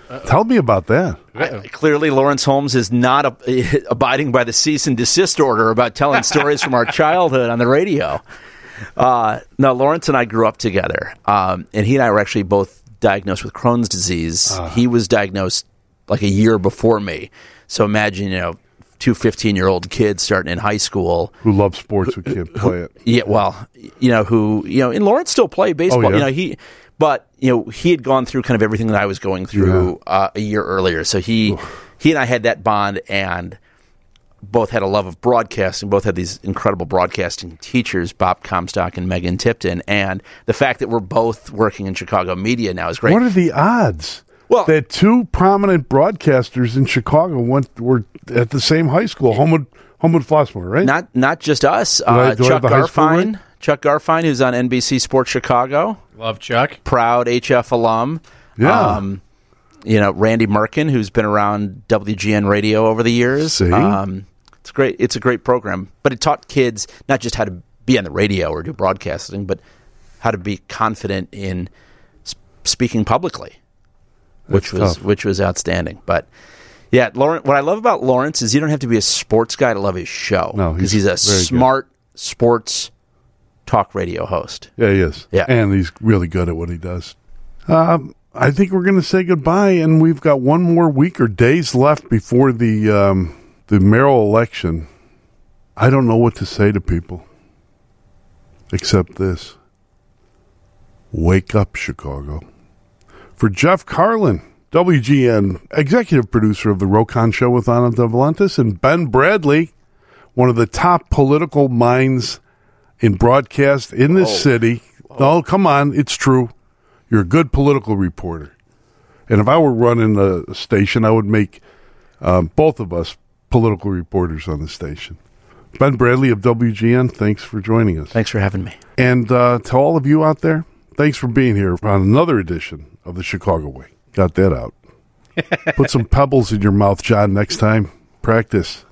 Tell me about that. I, clearly, Lawrence Holmes is not a, abiding by the cease and desist order about telling stories from our childhood on the radio. Uh, no, Lawrence and I grew up together, um, and he and I were actually both diagnosed with Crohn's disease. Uh. He was diagnosed like a year before me. So imagine, you know, two fifteen-year-old kids starting in high school. Who love sports, who can't play it. Yeah, well, you know, who, you know, and Lawrence still played baseball. Oh, yeah? You know, he... But, you know, he had gone through kind of everything that I was going through yeah. uh, a year earlier. So he Oof. he and I had that bond, and both had a love of broadcasting. Both had these incredible broadcasting teachers, Bob Comstock and Megan Tipton. And the fact that we're both working in Chicago media now is great. What are the odds well, that two prominent broadcasters in Chicago went were at the same high school, Homewood, Homewood Flossmoor, right? Not not just us. Do I, do uh, Chuck Garfien. Right? Chuck Garfien, who's on N B C Sports Chicago. Love Chuck. Proud H F alum. Yeah. Um, you know, Randy Merkin, who's been around W G N Radio over the years. See? Um, it's great. It's a great program. But it taught kids not just how to be on the radio or do broadcasting, but how to be confident in sp- speaking publicly, which That's was tough. which was outstanding. But yeah, Lawrence, what I love about Lawrence is you don't have to be a sports guy to love his show. No, because he's he's a very smart sports talk radio host. Yeah, he is. Yeah. And he's really good at what he does. Um, I think we're going to say goodbye, and we've got one more week or days left before the um, the mayoral election. I don't know what to say to people except this. Wake up, Chicago. For Jeff Carlin, W G N executive producer of The Rokon Show with Anna Devlantis, and Ben Bradley, one of the top political minds in broadcast in this Whoa. city. Whoa. No, come on, it's true. You're a good political reporter. And if I were running a station, I would make um, both of us political reporters on the station. Ben Bradley of W G N, thanks for joining us. Thanks for having me. And uh, to all of you out there, thanks for being here on another edition of the Chicago Way. Got that out. Put some pebbles in your mouth, John, next time. Practice.